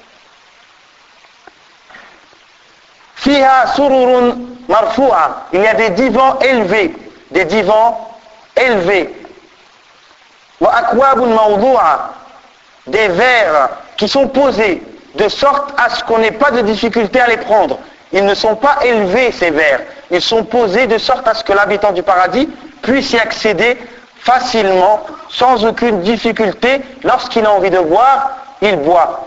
Fiha sururun marfu'a. Il y a des divans élevés, des divans élevés. Wa akwabun mawdu'a. Des verres qui sont posés de sorte à ce qu'on n'ait pas de difficulté à les prendre. Ils ne sont pas élevés, ces vers. Ils sont posés de sorte à ce que l'habitant du paradis puisse y accéder facilement, sans aucune difficulté. Lorsqu'il a envie de boire, il boit.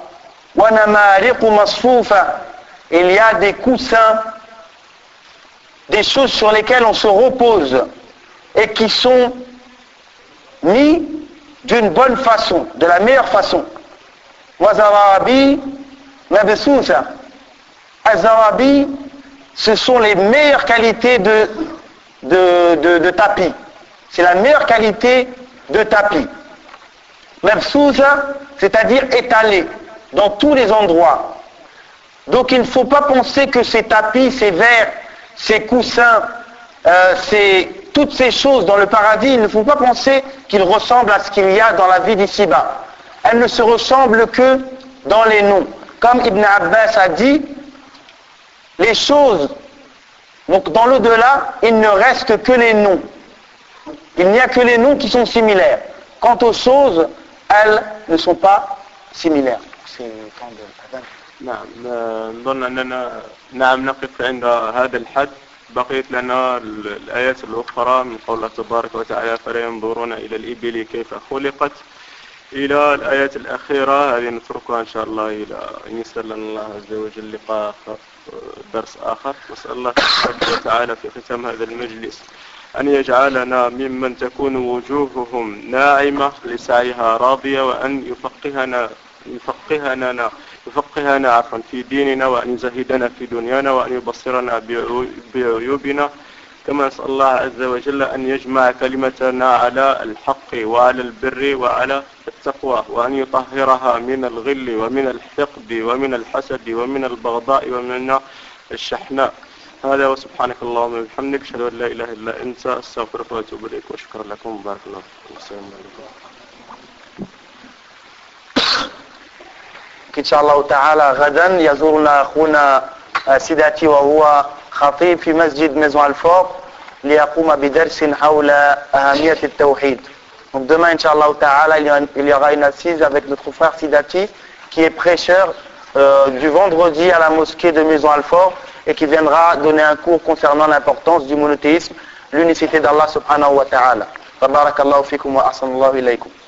Il y a des coussins, des choses sur lesquelles on se repose et qui sont mis d'une bonne façon, de la meilleure façon. Wazarabi mabsousa. Azarabi, ce sont les meilleures qualités de, de, de, de tapis. C'est la meilleure qualité de tapis. Mabsousa, c'est-à-dire étalé dans tous les endroits. Donc il ne faut pas penser que ces tapis, ces verres, ces coussins, euh, ces, toutes ces choses dans le paradis, il ne faut pas penser qu'ils ressemblent à ce qu'il y a dans la vie d'ici-bas. Elles ne se ressemblent que dans les noms. Comme Ibn Abbas a dit, les choses, donc dans l'au-delà, il ne reste que les noms. Il n'y a que les noms qui sont similaires. Quant aux choses, elles ne sont pas similaires. C'est le temps de l'adhan. نعم نظن أننا نعم نقف عند هذا الحد. بقيت لنا الآيات الأخرى من قول الله تبارك وتعالى فلا ينظرون إلى الإبل كيف خلقت إلى الآيات الأخيرة هذه نتركها إن شاء الله إلى أن يسر لنا الله عز وجل لقاء آخر درس آخر. نسأل الله تبارك وتعالى في ختام هذا المجلس أن يجعلنا ممن تكون وجوههم ناعمة لسعيها راضية وأن يفقهنا يفقهنا يفقهنا عفوا في ديننا وأن يزهدنا في دنيانا وأن يبصرنا بعيوبنا. كما نسأل الله عز وجل أن يجمع كلمتنا على الحق وعلى البر وعلى التقوى وأن يطهرها من الغل ومن الحقد ومن الحسد ومن البغضاء ومن الشحناء. هذا وسبحانك اللهم وبحمدك أشهد أن لا إله إلا أنت أستغفرك وأتوب إليك وشكرا لكم وبارك الله فيكم والسلام عليكم. إن شاء الله تعالى غدا يزورنا أخونا سيداتي وهو خطيب في مسجد ميزون الفور ليقوم بدرس حول أهمية التوحيد. Donc demain, Inch'Allah Ta'ala, il y aura une assise avec notre frère Sidati qui est prêcheur euh, du vendredi à la mosquée de Maison Alfort et qui viendra donner un cours concernant l'importance du monothéisme, l'unicité d'Allah Subhanahu wa Ta'ala. Barakallahu fikum wa ahsanallahu ilaykum.